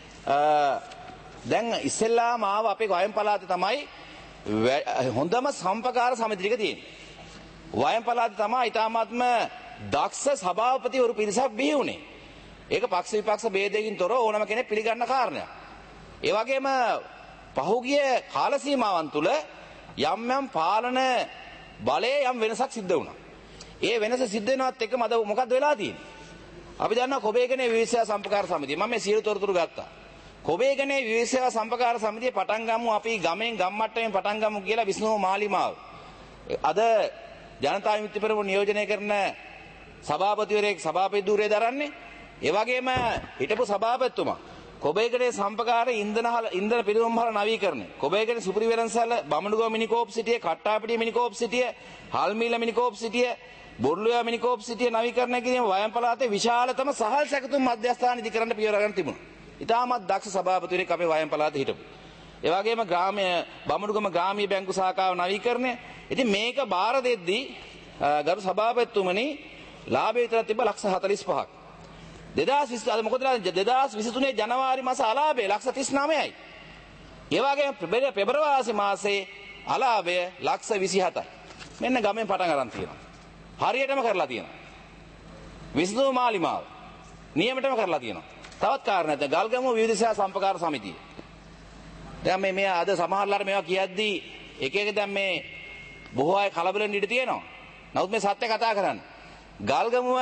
දැන් ඉස්සෙල්ලාම ආව අපේ වයම් පළාතේ තමයි හොඳම සම්පකාර සමිති ටික තියෙන්නේ. වයම් පළාතේ තමයි ඊටාත්ම දක්ෂ සභාපතිවරු පිරිසක් බිහි වුණේ. ඒක පක්ෂ විපක්ෂ ભેදයකින් තොරව ඕනම කෙනෙක් පිළිගන්න කාරණයක්. ඒ වගේම පහුගිය කාල සීමාවන් තුල යම් යම් පාලන බලයේ යම් වෙනසක් සිද්ධ වුණා. ඒ වෙනස සිද්ධ වෙනවත් එක්කම අද මොකද්ද වෙලා තියෙන්නේ? අපි දන්නවා කොබේගනේ විවිධ සම්පකාර සමිතිය. මම මේ සියලු තොරතුරු ගත්තා. කොබේගනේ විවිධ සම්පකාර සමිතිය පටන් ගමු අපි ගමෙන් ගම් මට්ටමින් පටන් ගමු කියලා විශ්ණු මාලිමාව. අද ජනතා විමුක්ති පෙරමුණ නියෝජනය කරන සභාපතිවරයෙක් සභාපති ධූරය දරන්නේ. ඒ වගේම හිටපු සභාපතිතුමා කොබේගනේ සම්පකාර ඉන්ධන පිරිනොම්හල නවීකරණය. කොබේගනේ සුපිරි වෙරන්සල බමඩුගම මිනිකෝප් සිටියේ කට්ටාපිටිය මිනිකෝප් සිටියේ හල්මීල මිනිකෝප් සිටියේ බොර්ලුවා මිනිකෝප් සිටියේ නවීකරණය කිරීම වයම් පළාතේ විශාලතම සහල් සැකතුම් මධ්‍යස්ථාන ඉදිකරන්න පියවර ගන්න තිබුණා. ඉතාමත් දක්ෂ සභාපතිවරයෙක් අපේ වයම් පළාතේ හිටපු. ඒ වගේම ග්‍රාම්‍ය බමඩුගම ග්‍රාමීය බැංකු ශාඛාව නවීකරණය. ඉතින් මේක බාර දෙද්දී ගරු සභාපතිතුමනි ලාභය විතර තිබ්බ ලක්ෂ 45ක්. 2020 අද මොකද 2023 ජනවාරි මාස අලාභය ලක්ෂ 39යි. ඒ වගේම පෙබරවාරි මාසේ අලාභය ලක්ෂ 27යි. මෙන්න ගමෙන් පටන් අරන් තියෙනවා. හරියටම කරලා තියෙනවා. විසඳුම මාලිමාව නියමටම කරලා තියෙනවා. තවත් කාරණයක් ගල්ගමුව විවිධ සම්පකාර සමිතිය. දැන් මේ අද සමහරලාට මේවා කියද්දී එක එක දැන් මේ බොහෝ අය කලබලෙන් ඉඳ තියෙනවා. නමුත් මේ සත්‍ය කතා කරන්න. ගල්ගමුව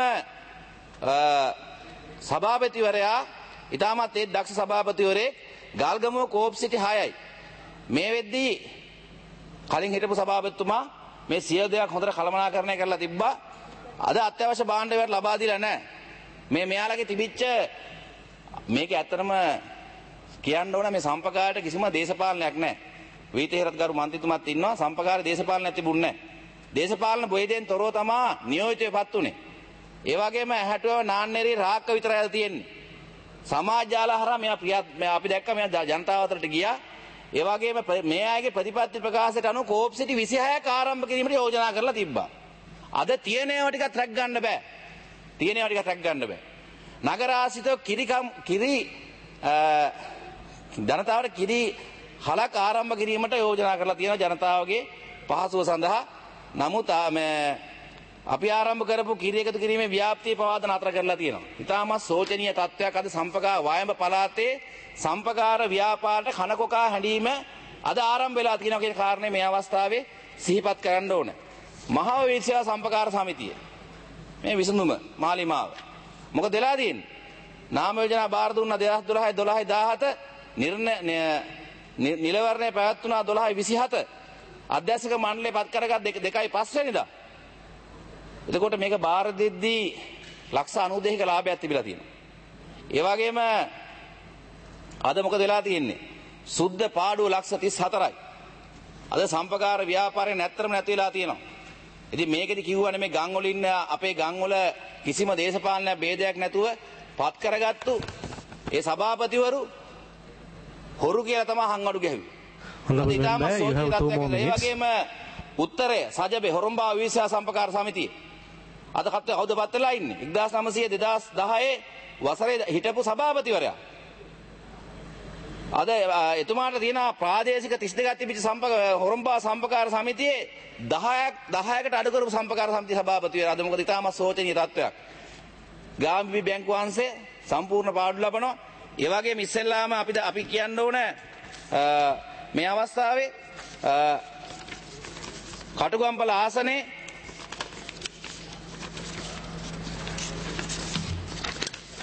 සභාපතිවරයා ඊටමත් ඒ දක්ෂ සභාපතිවරයෙක් ගල්ගමුව කෝප් සිටි 6යි. මේ වෙද්දී කලින් හිටපු සභාපතිතුමා මේ සියලු දේවල් හොඳට කළමනාකරණය කරලා තිබ්බා. අද අත්‍යවශ්‍ය භාණ්ඩ වලට ලබා දීලා නැහැ. මෙයාලගේ තිබිච්ච මේක ඇත්තටම කියන්න ඕන මේ සම්පකාරයට කිසිම දේශපාලනයක් නැහැ. වීතේහරත් ගරු මන්ත්‍රීතුමත් ඉන්නවා සම්පකාර දේශපාලනයක් තිබුණේ නැහැ. දේශපාලන බොයදෙන් තොරව තමයි නියෝජිතයපත් උනේ. ඒ වගේම ඇහැටුව නාන්නෙරි රාක්ක විතරයි තියෙන්නේ. සමාජ ජාල හරහා අපි දැක්ක මෙයා ජනතාව අතරට ගියා. ඒ වගේම මේ අයගේ ප්‍රතිපත්ති ප්‍රකාශයට අනුව කෝප් සිටි 26ක් ආරම්භ කිරීමට යෝජනා කරලා තිබ්බා. අද තියෙනේව ටිකක් රැක් ගන්න බෑ. නගරාසිතව ජනතාවට කිරි හලක් ආරම්භ කිරීමට යෝජනා කරලා තියෙනවා ජනතාවගේ පහසුව සඳහා. නමුත් අපි ආරම්භ කරපු කිරි එකතු කිරීමේ ව්‍යාප්තිය පවාද නතර කරලා තියෙනවා. ඉතාමත් සෝචනීය තත්ත්වයක් අද සම්පකාර වයඹ පළාතේ සම්පකාර ව්‍යාපාරයට කනකොකා හැඬීම අද ආරම්භ වෙලා තියෙනවා කියන කාරණේ මේ අවස්ථාවේ සිහිපත් කරන්න ඕන. මහා වේශ්‍යා සම්පකාර සමිතිය මේ විසඳුම මාලිමාව මොකද වෙලා තියෙන්නේ? නාම යෝජනා බාර දුන්නා 2012 17 නිලවරණය පැවැත්වුණා 12/27 අධ්‍යක්ෂක මණ්ඩලය පත් කරගත් 2.5 වෙනිදා. එතකොට මේක බාර දෙද්දී ලක්ෂ 92ක ලාභයක් තිබිලා තියෙනවා. ඒ වගේම අද මොකද වෙලා තියෙන්නේ? සුද්ධ පාඩුව ලක්ෂ 34යි. අද සම්පකාර ව්‍යාපාරේ නැත්තරම නැති වෙලා තියෙනවා. ඉතින් මේකෙදි කිව්වනේ මේ ගම් වල ඉන්න අපේ ගම් වල කිසිම දේශපාලන ભેදයක් නැතුව පත් කරගත්තු ඒ සභාපතිවරු හොරු කියලා තමයි හංගඩු ගැහුවේ. ඒ වගේම උත්තරය සජබේ හොරම්බා විශ්වා සම්පකාර සමිතිය අද කවුද පත් වෙලා ඉන්නේ? 1900 2010 වසරේ හිටපු සභාපතිවරයා. අද එතුමාට තියෙන ප්‍රාදේශික 32ක් තිබිච්ච හොරම්බා සම්පකාර සමිතියේ 10කට අඩු කරපු සම්පකාර සමිතිය සභාපතිවරයා. අද මොකද ඉතාමත් සෝචනීය තත්ත්වයක්. ග්‍රාමීය බැංකුව අංශය සම්පූර්ණ පාඩු ලබනවා. ඒ වගේම ඉස්සෙල්ලාම අපි කියන්න ඕන මේ අවස්ථාවේ කටුගම්පල ආසනේ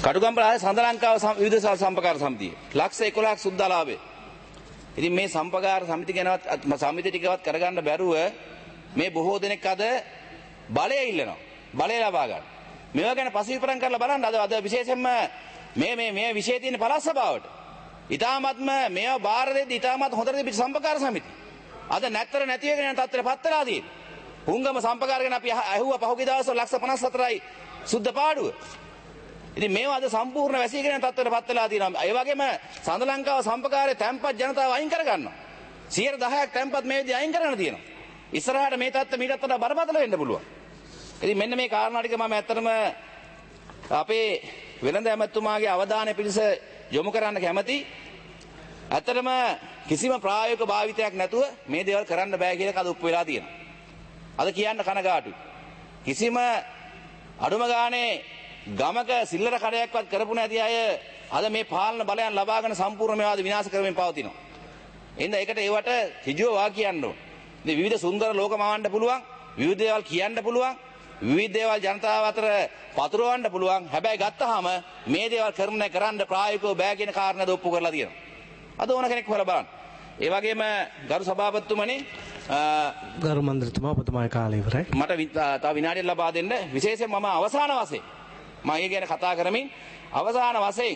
කටුගම්බල සඳ ලංකාව විවිධ සම්පකාර සමිතිය ලක්ෂ 11ක් සුද්ධලාභේ. ඉතින් මේ සම්පකාර සමිති ගැනවත් සමිති ටිකවත් කරගන්න බැරුව මේ බොහෝ දෙනෙක් අද බලය ඉල්ලනවා. බලය ලබා ගන්න. මේවා ගැන පසුවිපරම් කරලා බලන්න අද විශේෂයෙන්ම මේ විශේෂ තියෙන පළාත් සභාවට. ඊටාත්ම මේවා බාර දෙද්දි ඊටාත්ම හොඳට තිබිච්ච සම්පකාර සමිති. අද නැත්තර නැති වෙගෙන යන තත්ත්වයට පත් වෙලා තියෙනවා. පුංගම සම්පකාර ගැන අපි ඇහුවා පහුගිය දවස්වල ලක්ෂ 54යි සුද්ධ පාඩුව. ඉතින් මේවා අද සම්පූර්ණ වැසීගෙන යන තත්ත්වයට පත් වෙලා තියෙනවා. ඒ වගේම සඳ ලංකාව සම්පකාරයේ තැන්පත් ජනතාව අයින් කර ගන්නවා. 10%ක් තැන්පත් මේ විදිහ අයින් කරගෙන තියෙනවා. ඉස්සරහට මේ තත්ත්ව මීටත් වඩා බරපතල වෙන්න පුළුවන්. ඉතින් මෙන්න මේ කාරණා ටික මම ඇත්තටම අපේ වෙළඳ ඇමතුමාගේ අවධානය පිණිස යොමු කරන්න කැමති. ඇත්තටම කිසිම ප්‍රායෝගික භාවිතයක් නැතුව මේ දේවල් කරන්න බෑ කියලා කද උප් වෙලා තියෙනවා. අද කියන්න කනගාටුයි. කිසිම අඩුම ගානේ ගමක සිල්ලර කඩයක්වත් කරපු නැති අය අද මේ පාලන බලයන් ලබාගෙන සම්පූර්ණ මේවාද විනාශ කරමින් පවතිනවා. එහෙනම් ඒකට ඒවට කිජුව වා කියන්න ඕන. ඉතින් විවිධ සුන්දර ලෝක මවන්න පුළුවන්, විවිධ දේවල් කියන්න පුළුවන්, විවිධ දේවල් ජනතාව අතර පතුරවන්න පුළුවන්. හැබැයි ගත්තාම මේ දේවල් කරන්න ප්‍රායෝගිකව බෑ කියන කාරණාද ඔප්පු කරලා තියෙනවා. අද ඕන කෙනෙක් හොයලා බලන්න. ඒ වගේම ගරු සභාපතිතුමනි ගරු මන්ත්‍රීතුමා ඔබතුමාගේ කාලය ඉවරයි. මට තව විනාඩියක් ලබා දෙන්න. විශේෂයෙන් මම අවසාන වශයෙන් මම ඒ ගැන කතා කරමින් අවසාන වශයෙන්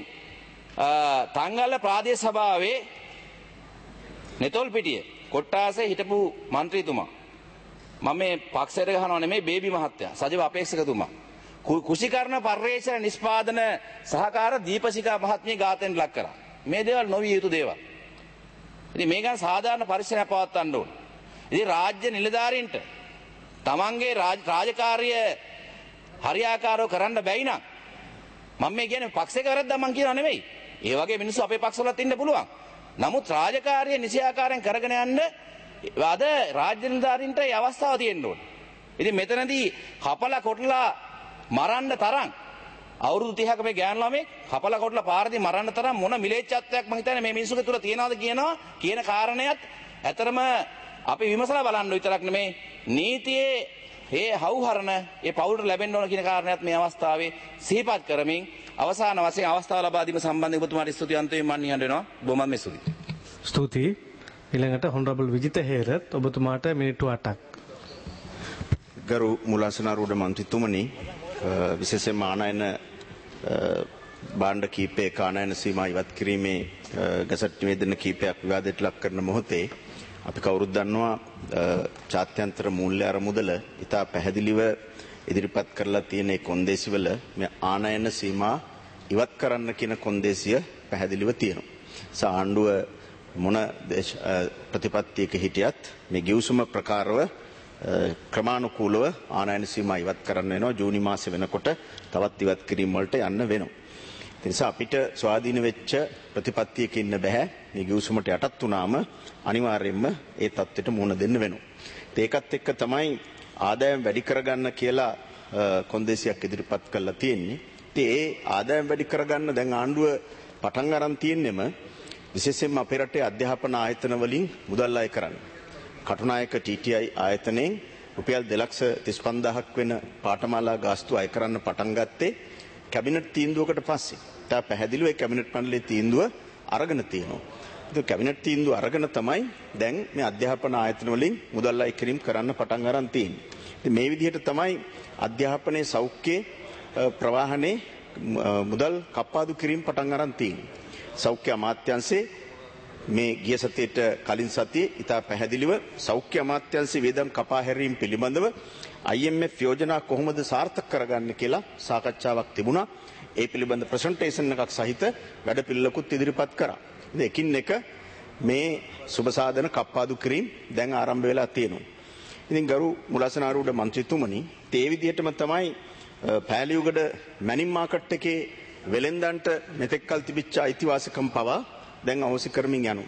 තංගල්ල ප්‍රාදේශ සභාවේ නෙතොල්පිටිය කොට්ටාසේ හිටපු මන්ත්‍රීතුමා මම මේ පක්ෂයට ගහනව නෙමෙයි බේබි මහත්තයා සජීව අපේක්ෂකතුමා කුෂිකර්ණ පර්යේෂණ නිෂ්පාදන සහකාර දීපසිකා මහත්මිය ඝාතනයට ලක් කරා. මේ දේවල් නොවිය යුතු දේවල්. ඉතින් මේ ගැන සාධාරණ පරිශ්‍රණයක් පවත්වන්න ඕන. ඉතින් රාජ්‍ය නිලධාරීන්ට තමන්ගේ රාජකාරිය හරියාකාරව කරන්න බැයි නම් මම මේ කියන්නේ පක්ෂයක වැරද්දක් මම කියනවා නෙමෙයි. ඒ වගේ මිනිස්සු අපේ පක්ෂවලත් ඉන්න පුළුවන්. නමුත් රාජකාරිය නිසියාකාරයෙන් කරගෙන යන්න අද රාජ්‍ය නිලධාරීන්ට ඒ අවස්ථාව තියෙන්න ඕන. ඉතින් මෙතනදී කපලා කොටලා මරන්න තරම් අවුරුදු 30ක මේ ගෑනු ළමෙක් කපලා කොටලා පාරදී මරන්න තරම් මොන මිලේච්ඡත්වයක් මම හිතන්නේ මේ මිනිස්සුගේ තුල තියනවාද කියන කාරණයත් ඇතරම අපි විමසලා බලන්න විතරක් නෙමේ නීතියේ ඒ හවුහරණ ඒ පවුලට ලැබෙන්න ඕන කියන කාරණයත් මේ අවස්ථාවේ සිහිපත් කරමින් අවසාන වශයෙන් අවස්ථාව ලබා දීම සම්බන්ධව ඔබතුමාට ස්තුතිවන්තයෙන් මම නිහඬ වෙනවා. බොහොමත් මේ ස්තුතියි. ස්තුතියි. ඊළඟට හොනරබල් විජිත හේරත් ඔබතුමාට මිනිත්තු 8ක්. ගරු මුලාසනාරූඪ මන්ත්‍රීතුමනි විශේෂයෙන්ම ආනයන භාණ්ඩ කීපයක ආනයන සීමා ඉවත් කිරීමේ ගැසට් නිවේදන කීපයක් විවාදයට ලක් කරන මොහොතේ අපි කවුරුත් දන්නවා ජාත්‍යන්තර මූල්‍ය අරමුදල ඉතා පැහැදිලිව ඉදිරිපත් කරලා තියෙන කොන්දේසිවල මේ ආනයන සීමා ඉවත් කරන්න කියන කොන්දේසිය පැහැදිලිව තියෙනවා. ආණ්ඩුව මොන ප්‍රතිපත්තියක හිටියත් මේ ගිවිසුම ප්‍රකාරව ක්‍රමානුකූලව ආනයන සීමා ඉවත් කරන්න වෙනවා. ජූනි මාසෙ වෙනකොට තවත් ඉවත් කිරීම වලට යන්න වෙනවා. ඒ නිසා අපිට ස්වාධීන වෙච්ච ප්‍රතිපත්තියක ඉන්න බෑ. මේ ගිවිසුමට යටත් වුණාම අනිවාර්යයෙන්ම ඒ தත්ත්වයට මුහුණ දෙන්න වෙනවා. ඒකත් එක්ක තමයි ආදායම් වැඩි කරගන්න කියලා කොන්දේසියක් ඉදිරිපත් කරලා තියෙන්නේ. ඉතින් ඒ ආදායම් වැඩි කරගන්න දැන් ආණ්ඩුව පටන් අරන් තියෙන්නෙම විශේෂයෙන්ම අපේ රටේ අධ්‍යාපන ආයතන වලින් මුදල් අය කරන්න. කටුනායක TTI ආයතනයෙන් රුපියල් 2,35,000ක් වෙන පාඨමාලා ගාස්තු අය කරන්න පටන් ගත්තේ කැබිනට් තීන්දුවකට පස්සේ. තා පැහැදිලිව ඒ කැබිනට් මණ්ඩලයේ තීන්දුව අරගෙන තියෙනවා. ඒක කැබිනට් තීන්දුව අරගෙන තමයි දැන් මේ අධ්‍යාපන ආයතන වලින් මුදල් අය කිරීම කරන්න පටන් අරන් තියෙන්නේ. ඉතින් මේ විදිහට තමයි අධ්‍යාපනයේ සෞඛ්‍ය ප්‍රවාහනේ මුදල් කප්පාදු කිරීම පටන් අරන් තියෙන්නේ. සෞඛ්‍ය අමාත්‍යාංශයේ මේ ගිය සතියේට කලින් සතියේ ඉතා පැහැදිලිව සෞඛ්‍ය අමාත්‍යාංශයේ වේදම් කපා හැරීම පිළිබඳව IMF යෝජනා කොහොමද සාර්ථක කරගන්නේ කියලා සාකච්ඡාවක් තිබුණා. ඒ පිළිබඳ ප්‍රසන්ටේෂන් එකක් සහිත වැඩපිළිවෙලකුත් ඉදිරිපත් කරා. ඉතින් එකින් එක මේ සුබ සාධන කප්පාදු කිරීම දැන් ආරම්භ වෙලා තියෙනවා. ඉතින් ගරු මුලාසනාරූඪ මන්ත්‍රීතුමනි, ඒ විදිහටම තමයි පෑලියුගඩ මැනින් මාකට් එකේ වෙලෙන්දන්ට මෙතෙක්කල් තිබිච්ච අයිතිවාසිකම් පවා දැන් අවශ්‍ය කරමින් යනවා.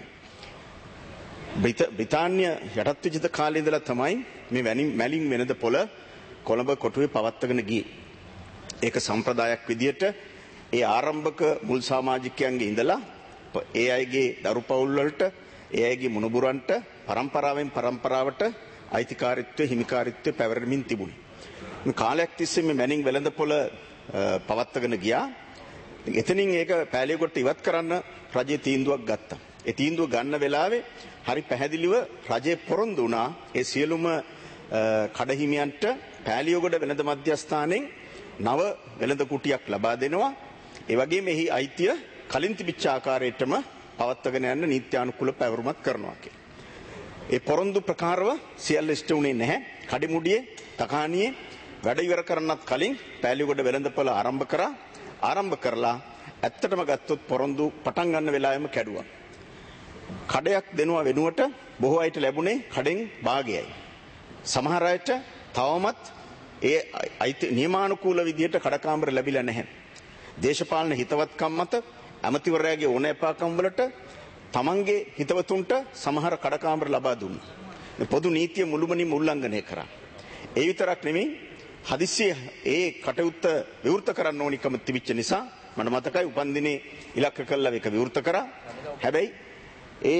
බ්‍රිතාන්‍ය යටත් විජිත කාලේ ඉඳලා තමයි මේ මැලින් වෙනද පොළ කොළඹ කොටුවේ පවත්වාගෙන ගියේ. ඒක සම්ප්‍රදායක් විදියට ඒ ආරම්භක මුල් සමාජිකයන්ගේ ඉඳලා ඒ අයගේ දරු පවුල් වලට ඒ අයගේ මුණුබුරන්ට පරම්පරාවෙන් පරම්පරාවට අයිතිකාරීත්වය හිමිකාරීත්වය පැවරෙමින් තිබුණේ. මේ කාලයක් තිස්සේ මේ මැනින් වෙළඳ පොළ පවත්වාගෙන ගියා. එතනින් ඒක පෑලියගොඩට ඉවත් කරන්න රජයේ තීන්දුවක් ගත්තා. ඒ තීන්දුව ගන්න වෙලාවේ හරි පැහැදිලිව රජයේ පොරොන්දු වුණා ඒ සියලුම කඩහිමියන්ට පෑලියගොඩ වෙළඳ මධ්‍යස්ථානයෙන් නව වෙළඳ කුටියක් ලබා දෙනවා. ඒ වගේම එහි අයිතිය කලින් තිබිච්ච ආකාරයටම පවත්වාගෙන යන්න නීත්‍යානුකූල පැවරුමක් කරනවා කියලා. ඒ පොරොන්දු ප්‍රකාරව සියල්ල ඉෂ්ට වුණේ නැහැ. කඩිමුඩියේ තකානියේ වැඩ ඉවර කරන්නත් කලින් පෑලියගොඩ වෙළඳපොළ ආරම්භ කරලා ඇත්තටම ගත්තොත් පොරොන්දු පටන් ගන්න වෙලාවෙම කැඩුවා. කඩයක් දෙනවා වෙනුවට බොහෝ අයට ලැබුණේ කඩෙන් භාගයයි. සමහර අයට තවමත් ඒ නියමානුකූල විදියට කඩකාමර ලැබිලා නැහැ. දේශපාලන හිතවත්කම් මත ඇමතිවරයාගේ ඕනෑපාකම් වලට තමන්ගේ හිතවතුන්ට සමහර කඩකාමර ලබා දුන්නා. පොදු නීතිය මුළුමනින්ම උල්ලංඝනය කරා. ඒ විතරක් නෙමෙයි හදිස්සියේ ඒ කටයුත්ත විවෘත කරන්න ඕනිකම තිබිච්ච නිසා මට මතකයි උපන්දිනේ ඉලක්ක කළා ඒක විවෘත කරා. හැබැයි ඒ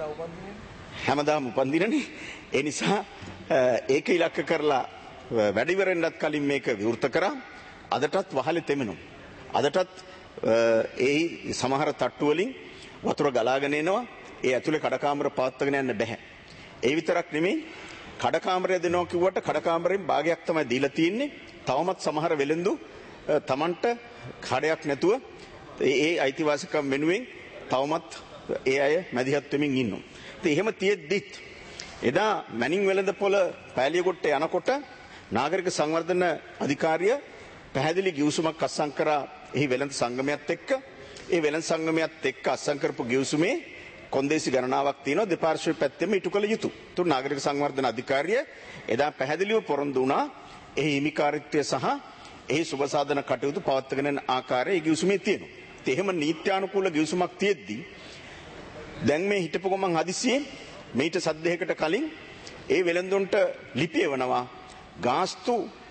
හැමදාම උපන්දිනනේ ඒ නිසා ඒක ඉලක්ක කරලා වැඩ ඉවරෙන්නත් කලින් මේක විවෘත කරා. අදටත් වහලේ තෙමෙනවා. අදටත් ඒ සමහර තට්ටු වලින් වතුර ගලාගෙන එනවා. ඒ ඇතුලේ කඩකාමර පවත්වාගෙන යන්න බෑ. ඒ විතරක් නෙමෙයි කඩකාමරය දෙනවා කිව්වට කඩකාමරෙන් භාගයක් තමයි දීලා තියෙන්නේ. තවමත් සමහර වෙළඳු Tamanට කඩයක් නැතුව ඒ අයිතිවාසිකම් වෙනුවෙන් තවමත් ඒ අය මැදිහත් වෙමින් ඉන්නවා. ඉතින් එහෙම තියෙද්දිත් එදා මැනින් වෙළඳපොළ පෑලියගොඩට යනකොට නාගරික සංවර්ධන අධිකාරිය පැහැදිලි ගිවිසුමක් අත්සන් කරා එහි වෙළඳ සංගමයත් එක්ක. ඒ වෙළඳ සංගමයත් එක්ක අත්සන් කරපු ගිවිසුමේ කොන්දේසි ගණනාවක් තියෙනවා දෙපාර්ශ්වයේ පැත්තෙම ඉටු කළ යුතු. ඒතර නාගරික සංවර්ධන අධිකාරිය එදා පැහැදිලිව පොරොන්දු වුණා එහි හිමිකාරීත්වය සහ එහි සුබ සාධන කටයුතු පවත්වාගෙන යන ආකාරය ඒ ගිවිසුමේ තියෙනවා. ඉතින් එහෙම නීත්‍යානුකූල ගිවිසුමක් තියෙද්දී දැන් මේ හිටපු ගමන් හදිසියේ මේිට සද්දයකට කලින් ඒ වෙළඳුන්ට ලිපියවනවා ගාස්තු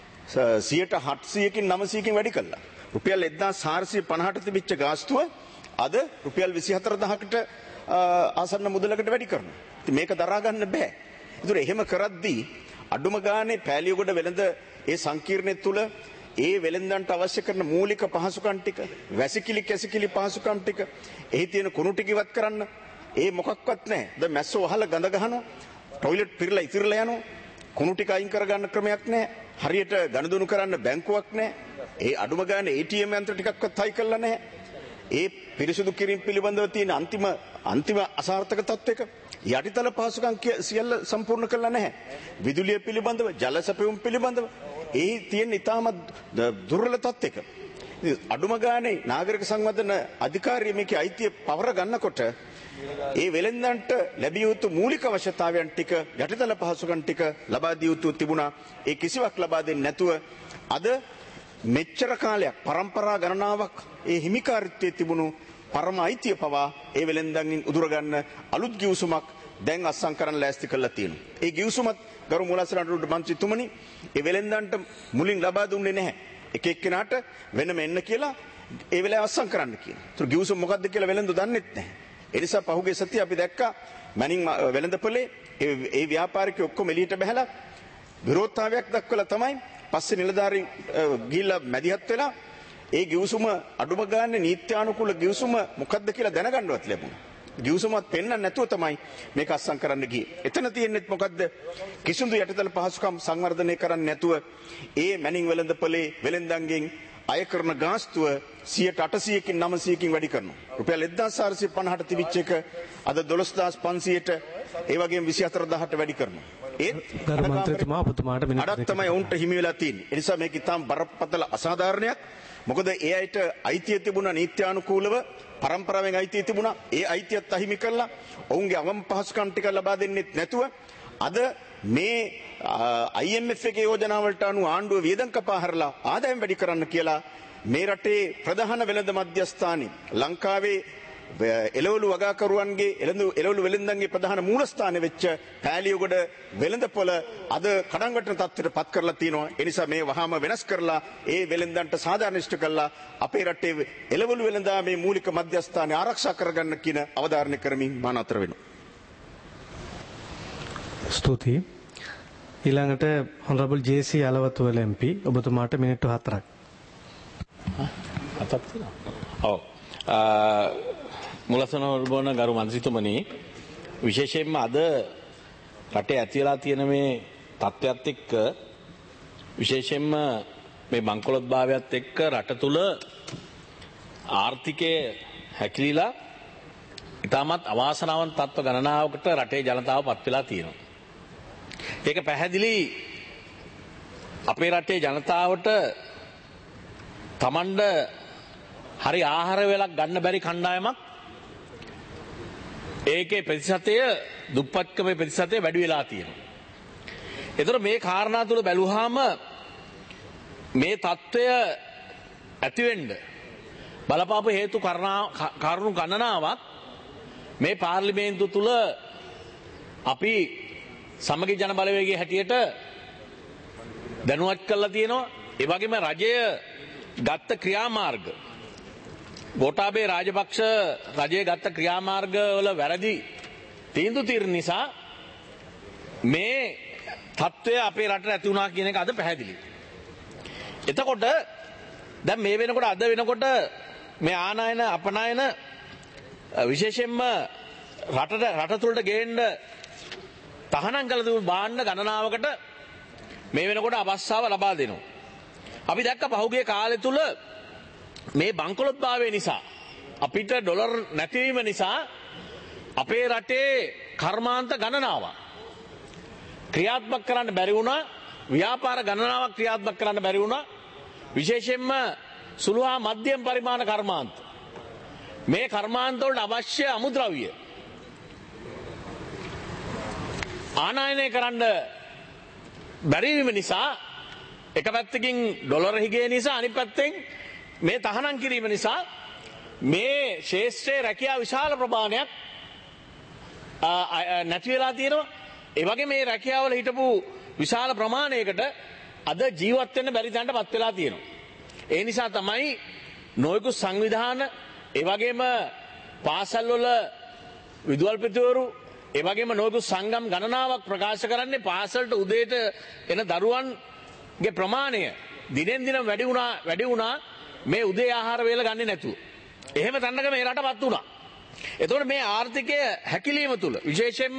700කින් 900කින් වැඩි කළා. රුපියල් 1450ට තිබිච්ච ගාස්තුව අද රුපියල් 24000කට ආසන්න මුදලකට වැඩි කරනවා. ඉතින් මේක දරා ගන්න බෑ. ඒතර එහෙම කරද්දී අඩුම ගානේ පෑලියගොඩ වෙළඳ ඒ සංකීර්ණය තුල ඒ වෙළඳන්ට අවශ්‍ය කරන මූලික පහසුකම් ටික, වැසිකිලි කැසිකිලි පහසුකම් ටික, එහි තියෙන කුණු ටික ඉවත් කරන්න ඒ මොකක්වත් නැහැ. දැන් මැස්සෝ වහලා ගඳ ගහනවා. টয়ලට් පිරලා ඉතිරලා යනවා. කුණු ටික අයින් කරගන්න ක්‍රමයක් නැහැ. හරියට ගණදුණු කරන්න බැංකුවක් නැහැ. ඒ අඩුම ගානේ ATM යන්ත්‍ර ටිකක්වත් හයි කරලා නැහැ. ඒ පිරිසුදු කිරීම පිළිබඳව තියෙන අන්තිම අසාර්ථක තත්වයක යටිතල පහසුකම් සියල්ල සම්පූර්ණ කරලා නැහැ. විදුලිය පිළිබඳව, ජල සැපයුම් පිළිබඳව ඒ තියෙන ඉතාමත් දුර්වල තත්වයක. අඩුම ගානේ නාගරික සංවර්ධන අධිකාරිය මේකේ අයිතිය පවර ගන්නකොට ඒ වෙළෙන්දන්ට ලැබිය යුතු මූලික අවශ්‍යතාවයන් ටික යටිතල පහසුකම් ටික ලබා දිය යුතු තිබුණා. ඒ කිසිවක් ලබා දෙන්නේ නැතුව අද මෙච්චර කාලයක් පරම්පරා ගණනාවක් ඒ හිමිකාරීත්වයේ තිබුණු පරම අයිතිය පවා ඒ වෙළෙන්දන්ගෙන් උදුර ගන්න අලුත් ගිවිසුමක් දැන් අත්සන් කරන්න ලෑස්ති කරලා තියෙනවා. ඒ ගිවිසුමත් ගරු මූලාශ්‍රාණ්ඩුවට මන්ත්‍රීතුමනි ඒ වෙළෙන්දන්ට මුලින් ලබා දුන්නේ නැහැ. එක එක්කෙනාට වෙනම එන්න කියලා ඒ වෙලාව අත්සන් කරන්න කියලා. ඒතර ගිවිසුම මොකද්ද කියලා වෙළෙන්දු දන්නෙත් නැහැ. ඒ නිසා පහුගිය සතියේ අපි දැක්කා මැනින් වෙළඳපොලේ ඒ ව්‍යාපාරිකයෝ ඔක්කොම එළියට බහැලා විරෝධතාවයක් දක්වලා තමයි පස්සේ නිලධාරී ගිහිල්ලා මැදිහත් වෙලා ඒ ගිවිසුම අඩුම ගානේ නීත්‍යානුකූල ගිවිසුම මොකද්ද කියලා දැනගන්නවත් ලැබුණා. ගිවිසුමත් පෙන්වන්න නැතුව තමයි මේක අත්සන් කරන්න ගියේ. එතන තියෙන්නේ මොකද්ද? කිසිදු යටිතල පහසුකම් සංවර්ධනය කරන්නේ නැතුව ඒ මැනින් වෙළඳපොලේ වෙළෙන්දන්ගෙන් අය කරන ගාස්තුව 800කින් 900කින් වැඩි කරනවා. රුපියල් 1450ට තිබිච්ච එක අද 12500ට ඒ වගේම 24000ට වැඩි කරනවා. ඒත් ගරු මන්ත්‍රීතුමා ඔබතුමාට මිනිත්තු අඩක් තමයි උන්ට හිමි වෙලා තියෙන්නේ. ඒ නිසා මේක ඉතාම බරපතල අසාධාරණයක්. මොකද ඒ අයට අයිතිය තිබුණා නීත්‍යානුකූලව පරම්පරාවෙන් අයිතිය තිබුණා. ඒ අයිතියත් අහිමි කළා. ඔවුන්ගේ අවම පහසුකම් ටික ලබා දෙන්නෙත් නැතුව අද මේ IMF එකේ යෝජනා වලට අනුව ආණ්ඩුව වියදම් කපා හරලා ආදායම් වැඩි කරන්න කියලා මේ රටේ ප්‍රධාන වෙළඳ මධ්‍යස්ථානයේ ලංකාවේ එළවලු වගාකරුවන්ගේ එළවලු වෙළඳන්ගේ ප්‍රධාන මූලස්ථානය වෙච්ච පෑලියගොඩ වෙළඳපොළ අද කඩන් වැටෙන තත්ත්වයට පත් කරලා තියෙනවා. ඒ නිසා මේ වහාම වෙනස් කරලා ඒ වෙළඳන්ට සාධාරණීෂ්ඨ කරලා අපේ රටේ එළවලු වෙළඳාමේ මූලික මධ්‍යස්ථානය ආරක්ෂා කරගන්න කියන අවධාරණය කරමින් මා නතර වෙනවා. ස්තුතියි. ඊළඟට honorable JC අලවතුවල MP ඔබතුමාට මිනිත්තු 4ක්. ඔව්. මුලසනෝර්බෝන ගරු මන්ත්‍රීතුමනි විශේෂයෙන්ම අද රටේ ඇති වෙලා තියෙන මේ තත්ත්වයක් එක්ක විශේෂයෙන්ම මේ බංකොලොත්භාවයත් එක්ක රට තුල ආර්ථිකයේ හැකිලිලා ඉතාමත් අවාසනාවන්ත තත්ත්ව ගණනාවකට රටේ ජනතාව පත් වෙලා තියෙනවා. ඒක පැහැදිලි අපේ රටේ ජනතාවට තමන්ට හරි ආහාර වේලක් ගන්න බැරි කණ්ඩායමක් ඒකේ ප්‍රතිශතය දුප්පත්කමේ ප්‍රතිශතය වැඩි වෙලා තියෙනවා. ඒතර මේ කාරණා තුල බැලුවාම මේ తত্ত্বය ඇතිවෙන්න බලපාපු හේතු කරුණු ගණනාවක් මේ පාර්ලිමේන්තුව තුල අපි සමගි ජන බලවේගයේ හැටියට දැනුවත් කරලා තියෙනවා. ඒ වගේම රජය ගත්ත ක්‍රියාමාර්ග ගෝඨාභය රාජපක්ෂ රජයේ ගත්ත ක්‍රියාමාර්ග වල වැරදි තීන්දුව తీරන නිසා මේ තත්ත්වය අපේ රටට ඇති වුණා කියන එක අද පැහැදිලි. එතකොට දැන් මේ වෙනකොට අද වෙනකොට මේ ආනයන අපනයන විශේෂයෙන්ම රට තුළට ගේන්න තහනම් කළ තිබු භාණ්ඩ ගණනාවකට මේ වෙනකොට අවස්ථාව ලබා දෙනවා. අපි දැක්ක පහුගිය කාලය තුල මේ බංකොලොත්භාවය නිසා අපිට ඩොලර් නැතිවීම නිසා අපේ රටේ කර්මාන්ත ගණනාවක් ක්‍රියාත්මක කරන්න බැරි වුණා. ව්‍යාපාර ගණනාවක් ක්‍රියාත්මක කරන්න බැරි වුණා. විශේෂයෙන්ම සුළු හා මධ්‍යම පරිමාණ කර්මාන්ත මේ කර්මාන්ත වලට අවශ්‍ය අමුද්‍රව්‍ය ආනයනය කරන්න බැරි වීම නිසා එක පැත්තකින් ඩොලර් හිගේ නිසා අනිත් පැත්තෙන් මේ තහනම් කිරීම නිසා මේ ශේෂ්ත්‍රයේ රැකියාව විශාල ප්‍රමාණයක් නැති වෙලා තියෙනවා. ඒ වගේ මේ රැකියාවල හිටපු විශාල ප්‍රමාණයකට අද ජීවත් වෙන්න බැරි තැනටපත් වෙලා තියෙනවා. ඒ නිසා තමයි නොයෙකුත් සංවිධාන ඒ වගේම පාසල් වල විදුහල්පතිවරු ඒ වගේම නොයෙකුත් සංගම් ගණනාවක් ප්‍රකාශ කරන්නේ පාසලට උදේට එන දරුවන්ගේ ප්‍රමාණය දිනෙන් දින වැඩි වුණා මේ උදේ ආහාර වේල ගන්නේ නැතුව. එහෙම තැනක මේ රටපත් වුණා. එතකොට මේ ආර්ථිකය හැකිලීම තුල විශේෂයෙන්ම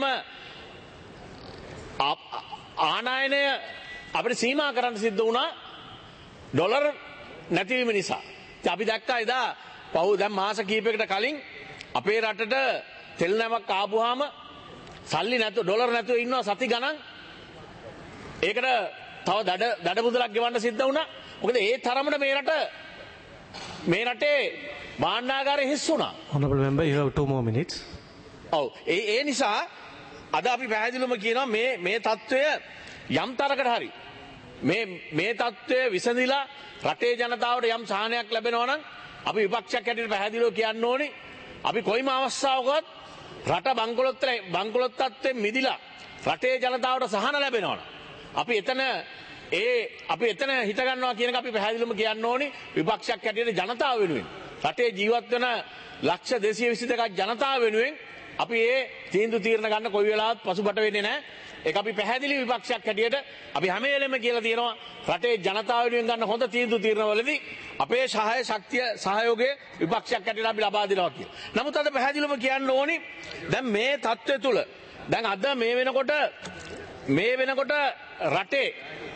ආනයනය අපිට සීමා කරන්න සිද්ධ වුණා ඩොලර් නැතිවීම නිසා. අපි දැක්කා එදා දැන් මාස කිහිපයකට කලින් අපේ රටට තෙල් නැවක් ආපුවාම සල්ලි නැතුව ඩොලර් නැතුව ඉන්නවා සති ගණන්. ඒකට තව දඩ මුදලක් ගෙවන්න සිද්ධ වුණා. මොකද ඒ තරමට මේ රටේ භාණ්ඩාගාරය හිස් වුණා. Honorable member, you have 2 more minutes. ඔව් ඒ නිසා අද අපි පැහැදිලිවම කියනවා මේ තත්ත්වය යම් තරකට හරි මේ තත්ත්වය විසඳිලා රටේ ජනතාවට යම් සහනයක් ලැබෙනවා නම් අපි විපක්ෂයක් හැටියට පැහැදිලිව කියන්න ඕනේ අපි කොයිම අවස්ථාවකවත් රට බංකොලොත් තත්ත්වෙන් මිදිලා රටේ ජනතාවට සහන ලැබෙනවා නම් අපි එතන හිත ගන්නවා කියන එක අපි පැහැදිලිවම කියන්න ඕනේ විපක්ෂයක් හැටියට ජනතාව වෙනුවෙන් රටේ ජීවත් වෙන ලක්ෂ 222ක් ජනතාව වෙනුවෙන් අපි ඒ තීන්දුව తీරන ගන්න කොයි වෙලාවත් පසුබට වෙන්නේ නැහැ. ඒක අපි පැහැදිලි විපක්ෂයක් හැටියට අපි හැම වෙලෙම කියලා තියෙනවා රටේ ජනතාව වෙනුවෙන් ගන්න හොඳ තීන්දුව తీරනවලදී අපේ සහයෝගය විපක්ෂයක් හැටියට අපි ලබා දෙනවා කියලා. නමුත් අද පැහැදිලිවම කියන්න ඕනේ දැන් මේ තත්ත්වය තුල දැන් අද මේ වෙනකොට රටේ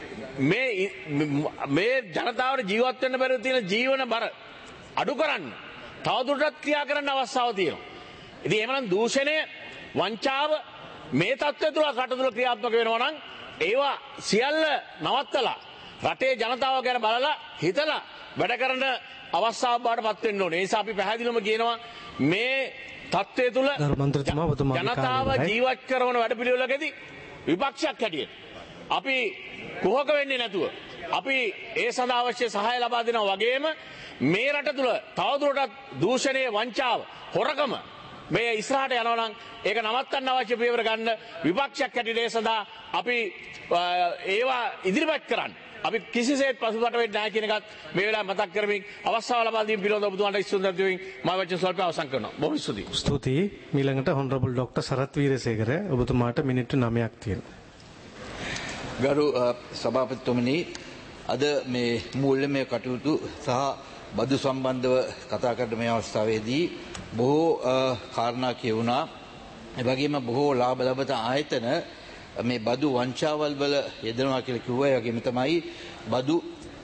මේ ජනතාවට ජීවත් වෙන්න බැරි තියෙන ජීවන බර අඩු කරන්න තවදුරටත් ක්‍රියා කරන්න අවස්ථාවක් තියෙනවා. ඉතින් එහෙමනම් දූෂණය වංචාව මේ තත්ත්වය තුළ රට තුළ ක්‍රියාත්මක වෙනවා නම් ඒවා සියල්ල නවත්තලා රටේ ජනතාව ගැන බලලා හිතලා වැඩ කරන අවස්ථාවක් බාටපත් වෙන්න ඕනේ. ඒ නිසා අපි පැහැදිලිවම කියනවා මේ තත්ත්වය තුළ ජනතාව ජීවත් කරන වැඩපිළිවෙලකදී විපක්ෂයක් හැටියට අපි කුහක වෙන්නේ නැතුව අපි ඒ සඳහා අවශ්‍ය සහාය ලබා දෙනවා වගේම මේ රට තුළ තවදුරටත් දූෂණය වංචාව හොරකම මේ ඉස්සරහට යනවා නම් ඒක නවත්තන්න අවශ්‍ය පියවර ගන්න විපක්ෂයක් හැටියට ඒ සඳහා අපි ඒවා ඉදිරිපත් කරන්න අපි කිසිසේත් පසුබට වෙන්නේ නැහැ කියන එකත් මේ වෙලාවේ මතක් කරමින් අවස්ථාව ලබා දීම පිළිබඳව ඔබතුමාට ස්තුති දෙමින් මම වචන ස්වල්ප අවසන් කරනවා. බොහොම ස්තුතියි. ස්තුතියි. ඊළඟට Honorable Dr. සරත් වීරසේකර ඔබතුමාට මිනිත්තු 9ක් තියෙනවා. ගරු සභාපතිතුමනි අද මේ මූල්‍යමය කටයුතු සහ බදු සම්බන්ධව කතා කරන මේ අවස්ථාවේදී බොහෝ කාරණා කියවුණා. ඒ වගේම බොහෝ ලාභ ලබත ආයතන මේ බදු වංචාවල් වල යෙදෙනවා කියලා කිව්වා. ඒ වගේම තමයි බදු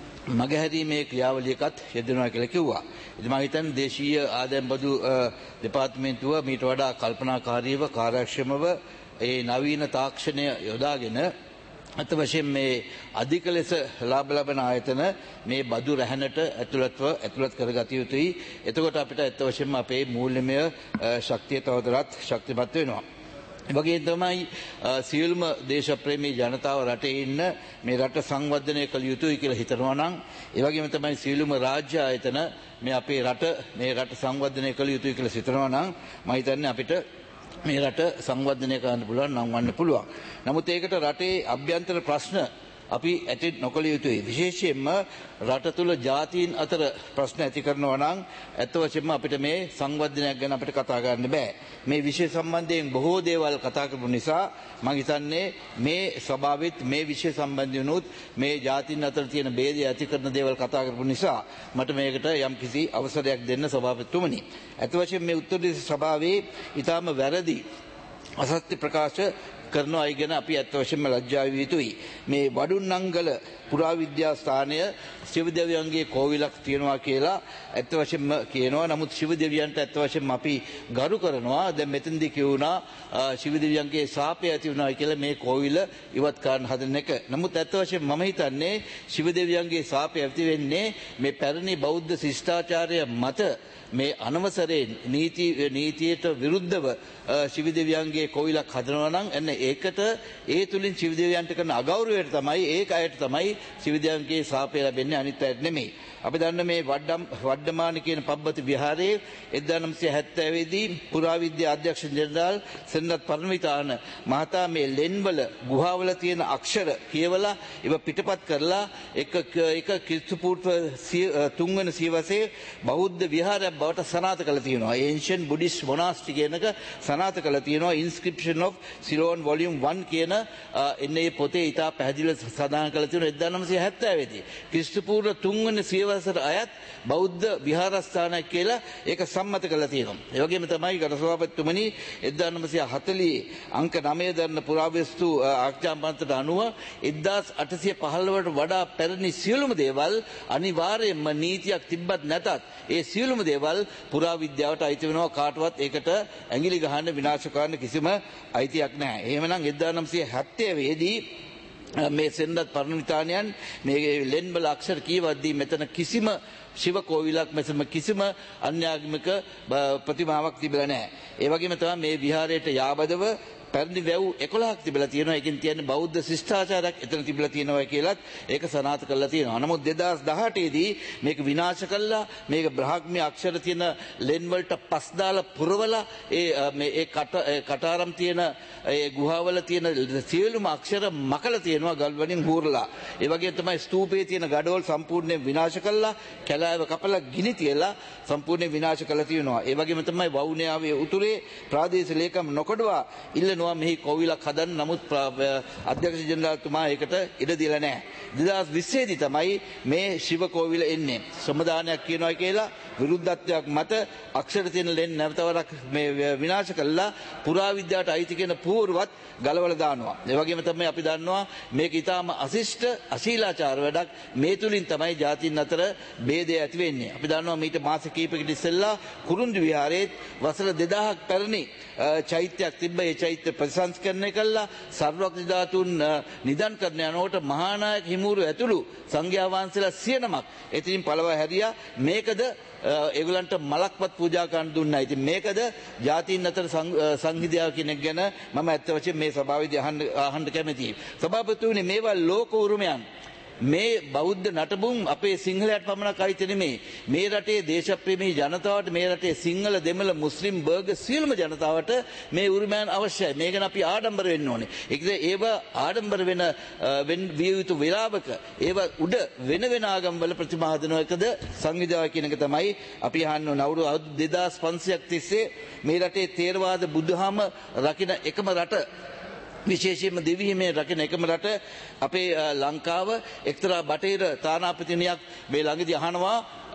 මගහැරීමේ ක්‍රියාවලියකත් යෙදෙනවා කියලා කිව්වා. ඉතින් මම හිතන්නේ දේශීය ආදායම් බදු දෙපාර්තමේන්තුව මීට වඩා කල්පනාකාරීව කාර්යක්ෂමව ඒ නවීන තාක්ෂණය යොදාගෙන අත වශයෙන් මේ අධික ලෙස ලාභ ලබන ආයතන මේ බදු රැහැනට ඇතුළත් කරගත යුතුයි. එතකොට අපිට අත වශයෙන්ම අපේ මූල්‍යමය ශක්තිය තවදුරටත් ශක්තිමත් වෙනවා. ඒ වගේම තමයි සියලුම දේශප්‍රේමී ජනතාව රටේ ඉන්න මේ රට සංවර්ධනය කළ යුතුයි කියලා හිතනවා නම් ඒ වගේම තමයි සියලුම රාජ්‍ය ආයතන මේ අපේ රට සංවර්ධනය කළ යුතුයි කියලා හිතනවා නම් මම හිතන්නේ අපිට මේ රට සංවර්ධනය කරන්න පුළුවන් නම් වන්න පුළුවන්. නමුත් ඒකට රටේ අභ්‍යන්තර ප්‍රශ්න අපි ඇති නොකළ යුතුයි. විශේෂයෙන්ම රට තුළ ජාතීන් අතර ප්‍රශ්න ඇති කරනවා නම් ඇත්ත වශයෙන්ම අපිට මේ සංවර්ධනයක් ගැන අපිට කතා කරන්න බෑ. මේ විෂය සම්බන්ධයෙන් බොහෝ දේවල් කතා කරපු නිසා මම හිතන්නේ මේ ස්වභාවෙත් මේ විෂය සම්බන්ධවනුත් මේ ජාතීන් අතර තියෙන ભેදය ඇති කරන දේවල් කතා කරපු නිසා මට මේකට යම්කිසි අවසරයක් දෙන්න සභාපතිතුමනි. ඇත්ත වශයෙන්ම මේ උත්තර සභාවේ ඊටාම වැරදි අසත්‍ය ප්‍රකාශ කරනවා අය ගැන අපි ඇත්ත වශයෙන්ම ලැජ්ජා විය යුතුයි. මේ වඩුන්නංගල පුරාවිද්‍යා ස්ථානය ශිව දෙවියන්ගේ කෝවිලක් තියෙනවා කියලා ඇත්ත වශයෙන්ම කියනවා. නමුත් ශිව දෙවියන්ට ඇත්ත වශයෙන්ම අපි ගරු කරනවා. දැන් මෙතනදී කියුණා ශිව දෙවියන්ගේ ශාපය ඇති වුණා කියලා මේ කෝවිල ඉවත් කරන්න හදන එක. නමුත් ඇත්ත වශයෙන්ම මම හිතන්නේ ශිව දෙවියන්ගේ ශාපය ඇති වෙන්නේ මේ පැරණි බෞද්ධ ශිෂ්ටාචාරය මත මේ අනවසරයෙන් නීතියට විරුද්ධව ශිව දෙවියන්ගේ කෝවිලක් හදනවා නම් එන්න ඒකට ඒ තුලින් ශිව දෙවියන්ට කරන අගෞරවයට තමයි ඒක අයට තමයි ශිව දෙවියන්ගේ ශාපය ලැබෙන්නේ, අනිත් අයට නෙමෙයි. අපි දන්න මේ වඩ්ඩමාන කියන පබ්බති විහාරයේ 1970 දී පුරාවිද්‍යා අධ්‍යක්ෂ ජෙනරාල් සෙනරත් පරණවිතාන මහතා මේ ලෙන්වල ගුහාවල තියෙන අක්ෂර කියවලා ඒව පිටපත් කරලා එක ක්‍රිස්තුපූර්ව 3 වෙනි සියවසේ බෞද්ධ විහාරයක් බවට සනාථ කරලා තියෙනවා. Ancient Buddhist Monastery කියනක සනාථ කරලා තියෙනවා. Inscription of Ceylon Volume 1 කියන එන්නේ පොතේ ඉතා පැහැදිලිව සඳහන් කරලා තියෙනවා 1970 දී. ක්‍රිස්තුපූර්ව 3 වෙනි සියවසට අයත් බෞද්ධ විහාරස්ථානයක් කියලා ඒක සම්මත කරලා තියෙනවා. ඒ වගේම තමයි ගරු සභාපතිතුමනි 1940 අංක 9 දරන පුරාවස්තු ආඥාපත්‍රයට අනුව 1815ට වඩා පැරණි සියලුම දේවල් අනිවාර්යයෙන්ම නීතියක් තිබ්බත් නැතත් ඒ සියලුම දේවල් පුරාවිද්‍යාවට අයිති වෙනවා. කාටවත් ඒකට ඇඟිලි ගහන්න විනාශ කරන්න කිසිම අයිතියක් නැහැ. එහෙමනම් 1970 දී මේ සෙනරත් පරණවිතානයන් මේ ලෙන්වල අක්ෂර කියවද්දී මෙතන කිසිම ශිව කෝවිලක් මෙතන කිසිම අන්‍යාගමික ප්‍රතිමාවක් තිබෙලා නැහැ. ඒ වගේම තමයි මේ විහාරයට යාබදව පැරණි වැව් 11ක් තිබිලා තියෙනවා. ඒකෙන් කියන්නේ බෞද්ධ ශිෂ්ටාචාරයක් එතන තිබිලා තියෙනවා කියලාත් ඒක සනාථ කරලා තියෙනවා. නමුත් 2018 දී මේක විනාශ කළා. මේක බ්‍රාහ්මී අක්ෂර තියෙන ලෙන් වලට පස් දාලා පුරවලා ඒ කටාරම් තියෙන ඒ ගුහාවල තියෙන සියලුම අක්ෂර මකලා තියෙනවා ගල් වලින් හූරලා. ඒ වගේ තමයි ස්තූපයේ තියෙන ගඩොල් සම්පූර්ණයෙන් විනාශ කළා. කැලෑව කපලා ගිනි තියලා සම්පූර්ණයෙන් විනාශ කළා තියෙනවා. ඒ වගේම තමයි වවුනියාවේ උතුරේ ප්‍රාදේශීය ලේකම් නොකඩවා මෙහි කෝවිලක් හදන්න. නමුත් අධ්‍යක්ෂ ජෙනරාල්තුමා ඒකට ඉඩ දීලා නැහැ. 2020 දී තමයි මේ ශිව කෝවිල එන්නේ. සම්මදානයක් කියනවා කියලා විරුද්ධත්වයක් මත අක්ෂර තියෙන ලෙන් නැවතවරක් මේ විනාශ කළා පුරාවිද්‍යාවට අයිති කියන පූර්වත් ගලවලා දානවා. ඒ වගේම තමයි අපි දන්නවා මේක ඊටාම අශිෂ්ට අශීලාචාර වැඩක්. මේ තුලින් තමයි ජාතීන් අතර ભેදය ඇති වෙන්නේ. අපි දන්නවා මීට මාස කිහිපයකට ඉස්සෙල්ලා කුරුන්දු විහාරයේ වසර 2000ක් පැරණි චෛත්‍යයක් තිබ්බ. ඒ චෛත්‍ය ප්‍රතිසංස්කරණය කළා. සර්වඥ ධාතුන් නිදන් කරන යනකොට මහානායක හිමුරු ඇතුළු සංඝයා වහන්සේලා 100 නමක් එතින් පළව හැරියා. මේකද ඒගොල්ලන්ට මලක්වත් පූජා කරන්න දුන්නා. ඉතින් මේකද ජාතීන් අතර සංහිඳියාව කෙනෙක් ගැන මම ඇත්ත වශයෙන් මේ සභාවේදී අහන්න කැමතියි. සභාපතිතුමනි, මේවා ලෝක උරුමයන්. මේ බෞද්ධ නටබුන් අපේ සිංහලයට පමණක් අයිති නෙමෙයි. මේ රටේ දේශප්‍රේමී ජනතාවට, මේ රටේ සිංහල, දෙමළ, මුස්ලිම්, බර්ග සියලුම ජනතාවට මේ උරුමයන් අවශ්‍යයි. මේ ගැන අපි ආඩම්බර වෙන්න ඕනේ. ඒව ආඩම්බර වෙන විය යුතු වෙලාවක ඒව උඩ වෙන ආගම්වල ප්‍රතිමා හදන එකද සංවිධානය කියන එක තමයි අපි අහන්න ඕන. අවුරුදු 2500ක් තිස්සේ මේ රටේ තේරවාද බුදුහම රකින්න එකම රට, විශේෂයෙන්ම දෙවිහිමේ රකින්න එකම රට අපේ ලංකාව. එක්තරා බටහිර තානාපතිනියක් මේ ළඟදී අහනවා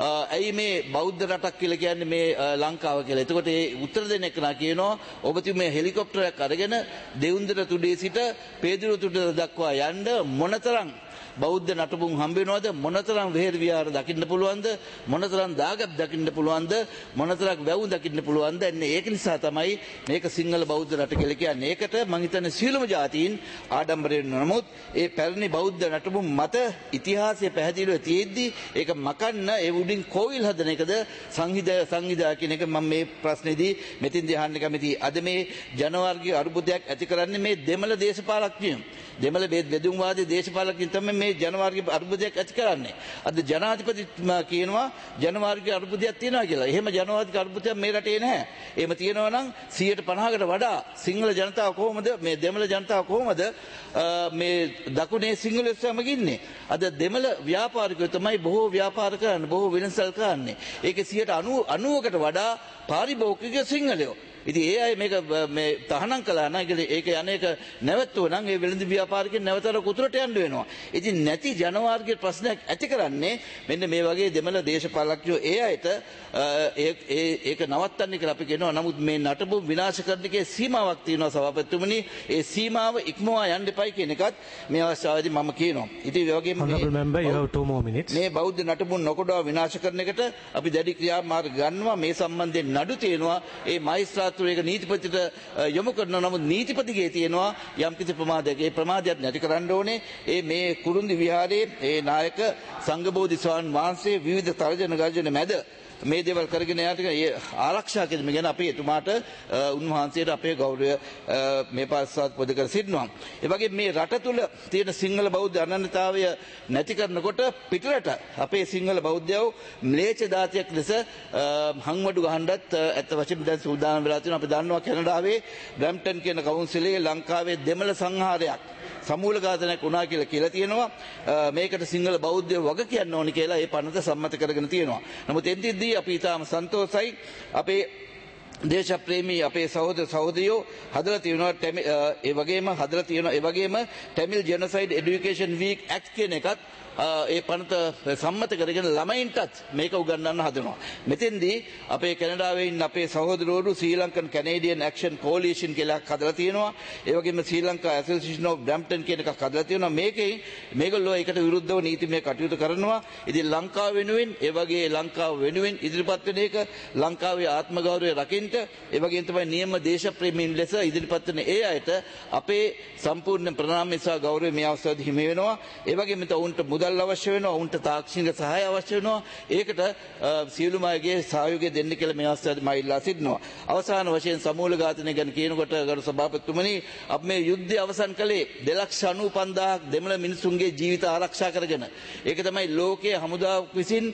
ඇයි මේ බෞද්ධ රටක් කියලා කියන්නේ මේ ලංකාව කියලා. එතකොට ඒ උත්තර දෙන එක නා කියනවා ඔබතුමේ හෙලිකොප්ටරයක් අරගෙන දෙවුන්දර තුඩේ සිට පේදුරු තුඩ දක්වා යන්න මොනතරම් බෞද්ධ නටබුන් හම්බ වෙනවද, මොනතරම් වෙහෙර විහාර දකින්න පුළුවන්ද, මොනතරම් දාගත් දකින්න පුළුවන්ද, මොනතරම් වැව් දකින්න පුළුවන්ද. එන්නේ ඒක නිසා තමයි මේක සිංහල බෞද්ධ රට කියලා කියන්නේ. ඒකට මම හිතන්නේ සියලුම ජාතීන් ආඩම්බරයෙන් නමුත් ඒ පැරණි බෞද්ධ නටබුන් මත ඉතිහාසය පැහැදිලිව තියෙද්දි ඒක මකන්න ඒ උඩින් කෝවිල් හදන එකද සංවිධා කියන එක මම මේ ප්‍රශ්නේදී මෙතින්දී අහන්න කැමතියි. අද මේ ජනවර්ගීය අරුබුදයක් ඇති කරන්නේ මේ දෙමළ දේශපාලඥයෝ. දෙමළ බෙදුම්වාදී දේශපාලකයන් තමයි මේ ජනවාර්ගික අර්බුදයක් ඇති කරන්නේ. අද ජනාධිපතිතුමා කියනවා ජනවාර්ගික අර්බුදයක් තියෙනවා කියලා. එහෙම ජනවාර්ගික අර්බුදයක් මේ රටේ නැහැ. එහෙම තියෙනවා නම් 150කට වඩා සිංහල ජනතාව කොහොමද මේ දෙමළ ජනතාව කොහොමද මේ දකුණේ සිංහලයෝ සමග ඉන්නේ? අද දෙමළ ව්‍යාපාරිකයෝ තමයි බොහෝ ව්‍යාපාර කරන්නේ, බොහෝ වෙනසල් කරන්නේ. ඒකේ 90කට වඩා පාරිභෝගික සිංහලයෝ. ඉතින් ඒ අය මේක මේ තහනම් කළා නම් ඒක යන්නේක නැවතුණා නම් ඒ වෙළඳ ව්‍යාපාරිකයන් නැවතර කුතුරට යන්න වෙනවා. ඉතින් නැති ජනවාර්ගික ප්‍රශ්නයක් ඇති කරන්නේ මෙන්න මේ වගේ දෙමළ දේශපාලකයෝ ඒ අයට ඒක නවත්තන්න කියලා අපි කියනවා. නමුත් මේ නටබු විනාශ කරන එකේ සීමාවක් තියෙනවා සභාපතිතුමනි. ඒ සීමාව ඉක්මවා යන්න එපයි කියන එකත් මේ අවස්ථාවේදී මම කියනවා. ඉතින් ඒ වගේම මේ බෞද්ධ නටබුන් නොකොඩවා විනාශ කරන එකට අපි දැඩි ක්‍රියාමාර්ග ගන්නවා. මේ සම්බන්ධයෙන් නඩු තියෙනවා. ඒ මහේස්ත්‍රාත් ඒක නීතිපතිට යොමු කරනවා. නමුත් නීතිපතිගේ තියෙනවා යම්කිසි ප්‍රමාදයක්. ඒ ප්‍රමාදයක් නැති කරන්න ඕනේ. ඒ මේ කුරුන්දි විහාරයේ ඒ නායක සංඝබෝධි ස්වාමීන් වහන්සේ විවිධ තර්ජන ගර්ජන මැද මේ දේවල් කරගෙන යාට ආරක්ෂා කිරීම ගැන අපි එතුමාට උන්වහන්සේට අපේ ගෞරවය මේ පාස්වාද පොද කර සිටිනවා. ඒ වගේම මේ රට තුල තියෙන සිංහල බෞද්ධ අනන්‍යතාවය නැති කරනකොට පිටරට අපේ සිංහල බෞද්ධයෝ ම්ලේච්ඡ දාතියක් ලෙස හංවඩු ගහන්නත් ඇත්ත වශයෙන්ම දැන් සූදානම් වෙලා තියෙනවා. අපි දන්නවා කැනඩාවේ බ්‍රැම්ප්ටන් කියන කවුන්සිලයේ ලංකාවේ දෙමළ සංහාරයක් සමූල ඝාතනයක් වුණා කියලා තියෙනවා. මේකට සිංහල බෞද්ධයෝ වග කියන්න ඕනි කියලා ඒ පනත සම්මත කරගෙන තියෙනවා. නමුත් එන්තිදී අපි තාම සන්තෝෂයි අපේ දේශප්‍රේමී අපේ සහෝදර සහෝදරියෝ හදලා තියෙනවා. ඒ වගේම Tamil Genocide Education Week Act කියන එකත් ඒ පනත සම්මත කරගෙන ළමයින්ටත් මේක උගන්වන්න හදනවා. මෙතෙන්දී අපේ කැනඩාවේ ඉන්න අපේ සහෝදරවරු Sri Lankan Canadian action coalition කියලා හදලා තියෙනවා. ඒ වගේම Sri Lanka association of Brampton කියන එකක් හදලා තියෙනවා. මේගොල්ලෝ ඒකට විරුද්ධව නීතිමය කටයුතු කරනවා. ඉතින් ලංකාව වෙනුවෙන් ඒ වගේ ලංකාව වෙනුවෙන් ඉදිරිපත් වෙන එක ලංකාවේ ආත්ම ගෞරවය රකින්න ඒ වගේම තමයි නියම දේශප්‍රේමීන් ලෙස ඉදිරිපත් වෙන ඒ අයට අපේ සම්පූර්ණ ප්‍රණාමය සහ ගෞරවය මේ අවස්ථාවේදී හිමි වෙනවා. ඒ වගේම උන්ට මුදල් අවශ්‍ය වෙනවා, උන්ට තාක්ෂණික සහාය අවශ්‍ය වෙනවා. ඒකට සියලුම අයගේ සහයෝගය දෙන්න කියලා මේ අවස්ථාවේදී මම ඉල්ලා සිටිනවා. අවසාන වශයෙන් සමූල ඝාතනය ගැන කියනකොට ගරු සභාපතිතුමනි අපි මේ යුද්ධය අවසන් කළේ 2,95,000ක් දෙමළ මිනිසුන්ගේ ජීවිත ආරක්ෂා කරගෙන. ඒක තමයි ලෝකයේ හමුදාවක් විසින්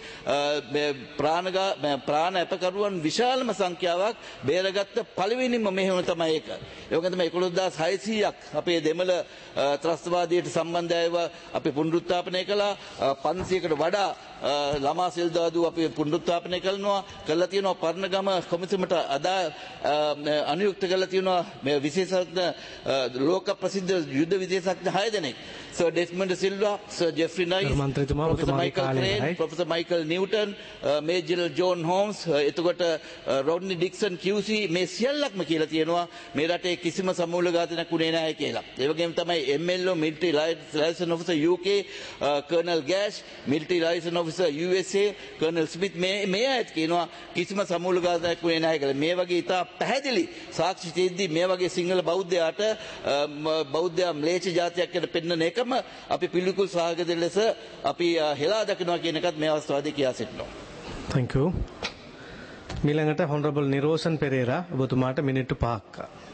ප්‍රාණ අපකරුවන් විශාලම සංඛ්‍යාවක් බේරගත්ත පළවෙනිම මෙහෙයුම තමයි ඒක. ඒ වගේම තමයි 11,600ක් අපේ දෙමළ ත්‍රස්තවාදයට සම්බන්ධ අයව අපි පුනරුත්ථාපනය කළා. 500කට වඩා ළමා සෙල්දාදු අපි පුනරුත්ථාපනය කළා තියෙනවා. පර්ණගම කොමිසමට අදා අනුයුක්ත කළා තියෙනවා මේ විශේෂඥ ලෝක ප්‍රසිද්ධ යුද්ධ විශේෂඥ 6 දෙනෙක්. Sir Desmond Silva, Sir Jeffrey Nice, Professor Michael Crane, Professor Michael Newton, Major John Holmes, එතකොට Rodney Dixon QC මේ සියල්ලක්ම කියලා තියෙනවා මේ රටේ කිසිම සමූල ඝාතනයක් වුණේ නැහැ කියලා. ඒ වගේම තමයි MLO Military Liaison Officer UK, Colonel Gash, Military Liaison Officer USA, Colonel Smith මේ අයත් කියනවා කිසිම සමූල ඝාතනයක් වුණේ නැහැ කියලා. මේ වගේ ඉතා පැහැදිලි සාක්ෂි තියෙද්දී මේ වගේ සිංහල බෞද්ධයාට බෞද්ධයා ම්ලේච්ඡ ජාතියක් කියලා පෙන්වන එක අපි පිළිකුල් සහගත ලෙස අපි හෙලා දකිනවා කියන එකත් මේ අවස්ථාවේදී කියා සිටිනවා. Thank you. මිලඟට Honorable Nirosan Pereira ඔබතුමාට මිනිත්තු 5ක්.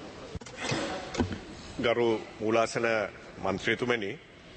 ගරු මූලාසන මන්ත්‍රීතුමනි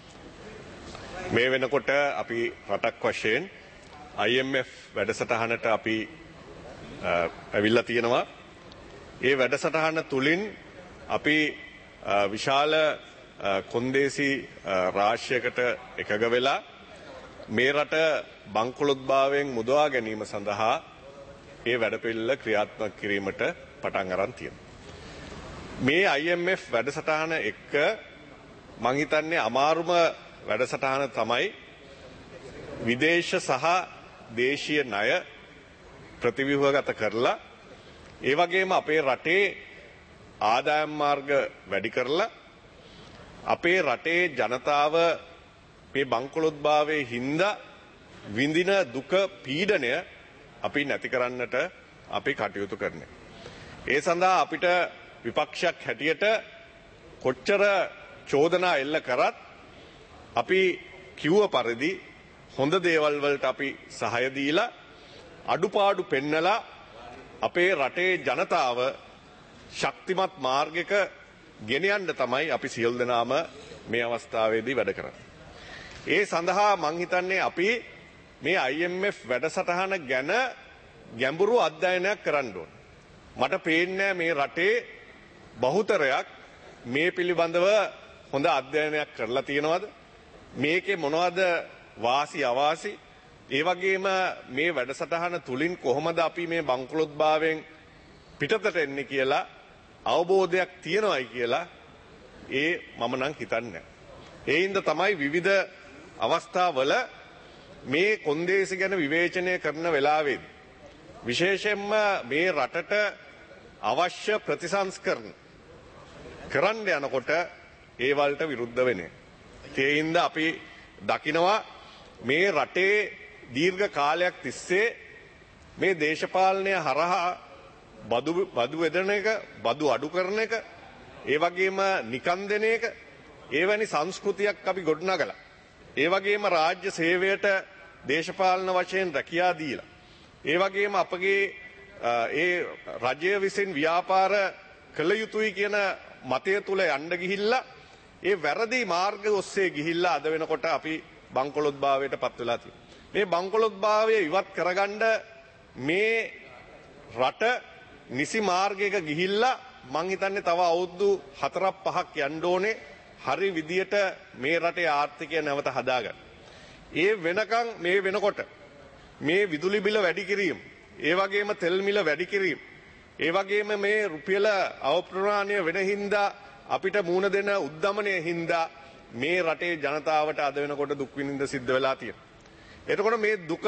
මේ වෙනකොට අපි රටක් වශයෙන් IMF වැඩසටහනට අපි ඇවිල්ලා තියෙනවා. ඒ වැඩසටහන තුලින් අපි විශාල කොන්දේසි රාශියකට එකග වෙලා මේ රට බංකොලොත්භාවයෙන් මුදවා ගැනීම සඳහා ඒ වැඩපිළිවෙල ක්‍රියාත්මක කිරීමට පටන් අරන් තියෙනවා. මේ IMF වැඩසටහන එක්ක මං හිතන්නේ අමාරුම වැඩසටහන තමයි විදේශ සහ දේශීය ණය ප්‍රතිව්‍යුහගත කරලා ඒ වගේම අපේ රටේ ආදායම් මාර්ග වැඩි කරලා අපේ රටේ ජනතාව මේ බංකොලොත්භාවයේ හින්දා විඳින දුක පීඩනය අපි නැති කරන්නට අපි කටයුතු කරන්නේ. ඒ සඳහා අපිට විපක්ෂයක් හැටියට කොච්චර චෝදනා එල්ල කරත් අපි කිව්ව පරිදි හොඳ දේවල් වලට අපි සහාය දීලා අඩුපාඩු පෙන්නලා අපේ රටේ ජනතාව ශක්තිමත් මාර්ගයක ගෙන යන්න තමයි අපි සියලු දෙනාම මේ අවස්ථාවේදී වැඩ කරන්නේ. ඒ සඳහා මං හිතන්නේ අපි මේ IMF වැඩසටහන ගැන ගැඹුරු අධ්‍යයනයක් කරන්න ඕන. මට පේන්නේ මේ රටේ බහුතරයක් මේ පිළිබඳව හොඳ අධ්‍යයනයක් කරලා තියෙනවද? මේකේ මොනවද වාසි අවාසි? ඒ වගේම මේ වැඩසටහන තුලින් කොහොමද අපි මේ බංකොලොත්භාවයෙන් පිටතට එන්නේ කියලා අවබෝධයක් තියනවායි කියලා මම නම් හිතන්නේ. ඒ හින්දා තමයි විවිධ අවස්ථාවල මේ කොන්දේසි ගැන විවේචනය කරන වෙලාවේදී විශේෂයෙන්ම මේ රටට අවශ්‍ය ප්‍රතිසංස්කරණ කරන්න යනකොට ඒ වලට විරුද්ධ වෙන්නේ. ඒ හින්දා අපි දකිනවා මේ රටේ දීර්ඝ කාලයක් තිස්සේ මේ දේශපාලනය හරහා බදු වෙදන එක, බදු අඩු කරන එක, ඒ වගේම නිකන් දෙන එක, එවැනි සංස්කෘතියක් අපි ගොඩනගලා. ඒ වගේම රාජ්‍ය සේවයට දේශපාලන වශයෙන් රැකියා දීලා. ඒ වගේම අපගේ ඒ රජය විසින් ව්‍යාපාර කළ යුතුයි කියන මතය තුල යන්න ගිහිල්ලා ඒ වැරදි මාර්ග ඔස්සේ ගිහිල්ලා අද වෙනකොට අපි බංකොලොත්භාවයට පත් වෙලා තියෙනවා. මේ බංකොලොත්භාවය ඉවත් කරගන්න මේ රට නිසි මාර්ගයක ගිහිල්ලා මං හිතන්නේ තව අවුරුදු 4-5ක් යන්න ඕනේ හරි විදියට මේ රටේ ආර්ථිකය නැවත හදාගන්න. ඒ වෙනකන් මේ වෙනකොට මේ විදුලි බිල වැඩි කිරීම, ඒ වගේම තෙල් මිල වැඩි කිරීම, ඒ වගේම මේ රුපියල අවප්‍රමාණය වෙන හින්දා අපිට මූණ දෙන උද්දමනය හින්දා මේ රටේ ජනතාවට අද වෙනකොට දුක් විඳින්න සිද්ධ වෙලා තියෙනවා. එතකොට මේ දුක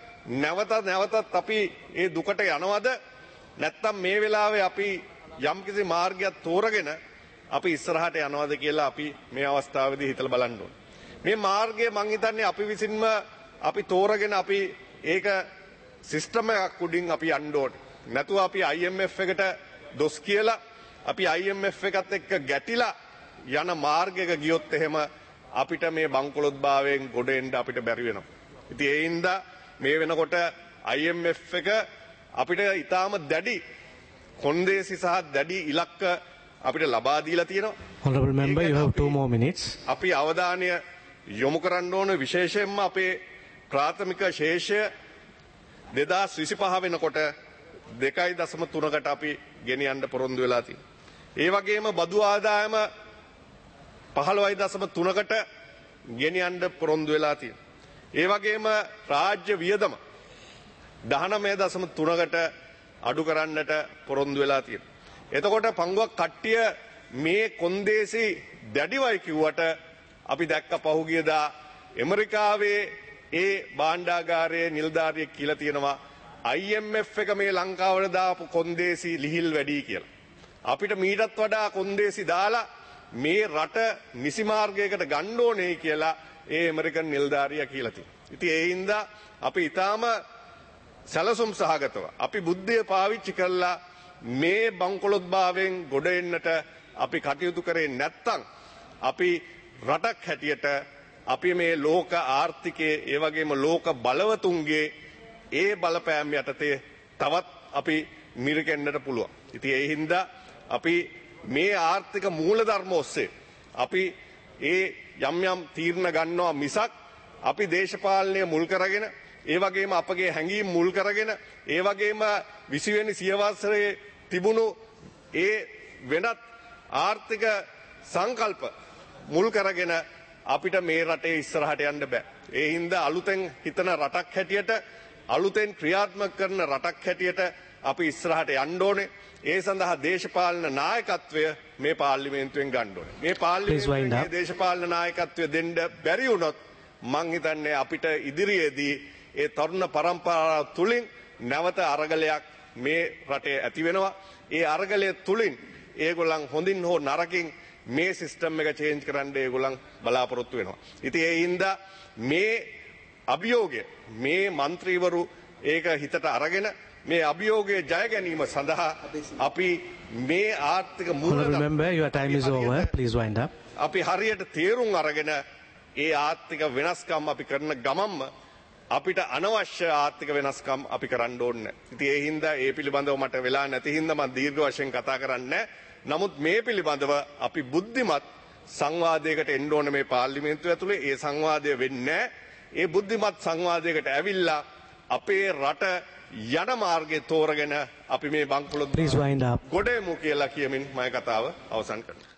නැවතත් අපි ඒ දුකට යනවද? නැත්නම් මේ වෙලාවේ අපි යම්කිසි මාර්ගයක් තෝරගෙන අපි ඉස්සරහට යනවද කියලා අපි මේ අවස්ථාවේදී හිතලා බලන්න ඕනේ. මේ මාර්ගය මං හිතන්නේ අපි විසින්ම අපි තෝරගෙන අපි ඒක සිස්ටම් එකක් උඩින් අපි යන්න ඕනේ. නැතුව අපි IMF එකට දොස් කියලා අපි IMF එකත් එක්ක ගැටිලා යන මාර්ගයක ගියොත් එහෙම අපිට මේ බංකොලොත්භාවයෙන් ගොඩ එන්න අපිට බැරි වෙනවා. ඉතින් ඒ හින්දා මේ වෙනකොට IMF එක අපිට ඊටාම දැඩි කොන්දේසි සහ දැඩි ඉලක්ක අපිට ලබා දීලා තියෙනවා. Honorable member, you have 2 more minutes. අපි අවධානය යොමු කරන්න ඕන විශේෂයෙන්ම අපේ ප්‍රාථමික ශේෂය 2025 වෙනකොට 2.3කට අපි ගෙනියන්න පොරොන්දු වෙලා තියෙනවා. ඒ වගේම බදු ආදායම 15.3කට ගෙනියන්න පොරොන්දු වෙලා තියෙනවා. ඒ වගේම රාජ්‍ය වියදම 19.3කට අඩු කරන්නට පොරොන්දු වෙලා තියෙනවා. එතකොට පංගුවක් කට්ටිය මේ කොන්දේසි දැඩිවයි කිව්වට අපි දැක්ක පහුගියදා ඇමරිකාවේ ඒ භාණ්ඩාගාරයේ නිලධාරියෙක් කියලා තියෙනවා IMF එක මේ ලංකාවට දාපු කොන්දේසි ලිහිල් වැඩි කියලා. අපිට මීටත් වඩා කොන්දේසි දාලා මේ රට නිසි මාර්ගයකට ගන්න ඕනේ කියලා ඒ ඇමරිකන් නිලධාරියා කියලා තියෙනවා. ඉතින් ඒ හින්දා අපි ඊටාම සැලසුම් සහගතව අපි බුද්ධිය පාවිච්චි කරලා මේ බංකොලොත්භාවයෙන් ගොඩ එන්නට අපි කටයුතු කරේ නැත්නම් අපි රටක් හැටියට අපි මේ ලෝක ආර්ථිකයේ ඒ වගේම ලෝක බලවතුන්ගේ ඒ බලපෑම් යටතේ තවත් අපි මිරිකෙන්නට පුළුවන්. ඉතින් ඒ හින්දා අපි මේ ආර්ථික මූලධර්ම ඔස්සේ අපි ඒ යම් තීරණ ගන්නවා මිසක් අපි දේශපාලනය මුල් කරගෙන ඒ වගේම අපගේ හැඟීම් මුල් කරගෙන ඒ වගේම 20 වෙනි සියවසරේ තිබුණු ඒ වෙනත් ආර්ථික සංකල්ප මුල් කරගෙන අපිට මේ රටේ ඉස්සරහට යන්න බෑ. ඒ හින්දා අලුතෙන් හිතන රටක් හැටියට අලුතෙන් ක්‍රියාත්මක කරන රටක් හැටියට අපි ඉස්සරහට යන්න ඕනේ. ඒ සඳහා දේශපාලන නායකත්වය මේ පාර්ලිමේන්තුවෙන් ගන්න ඕනේ. මේ පාර්ලිමේන්තුවේ දේශපාලන නායකත්වය දෙන්න බැරි වුණොත් මං හිතන්නේ අපිට ඉදිරියේදී ඒ තරුණ පරම්පරාව තුලින් නැවත අරගලයක් මේ රටේ ඇති වෙනවා. ඒ අරගලය තුලින් ඒගොල්ලන් හොඳින් හෝ නරකින් මේ සිස්ටම් එක චේන්ජ් කරන්න ඒගොල්ලන් බලාපොරොත්තු වෙනවා. ඉතින් ඒ හින්දා මේ අභියෝගය මේ മന്ത്രിවරු ඒක හිතට අරගෙන මේ අභියෝගයේ ජය ගැනීම සඳහා අපි මේ ආර්ථික Honourable member, your time is over. Please wind up. අපි හරියට තේරුම් අරගෙන ඒ ආර්ථික වෙනස්කම් අපි කරන ගමම්ම අපිට අනවශ්‍ය ආර්ථික වෙනස්කම් අපි කරන්න ඕනේ. ඉතින් ඒ හින්දා ඒ පිළිබඳව මට වෙලා නැති හින්දා මම දීර්ඝ වශයෙන් කතා කරන්නේ. නමුත් මේ පිළිබඳව අපි බුද්ධිමත් සංවාදයකට එන්න ඕනේ මේ පාර්ලිමේන්තුව ඇතුලේ. ඒ සංවාදය වෙන්නේ ඒ බුද්ධිමත් සංවාදයකට ඇවිල්ලා අපේ රට යන මාර්ගය තෝරගෙන අපි මේ බංකොලොත් Please wind up. ගොඩේමු කියලා කියමින් මම කතාව අවසන් කරනවා.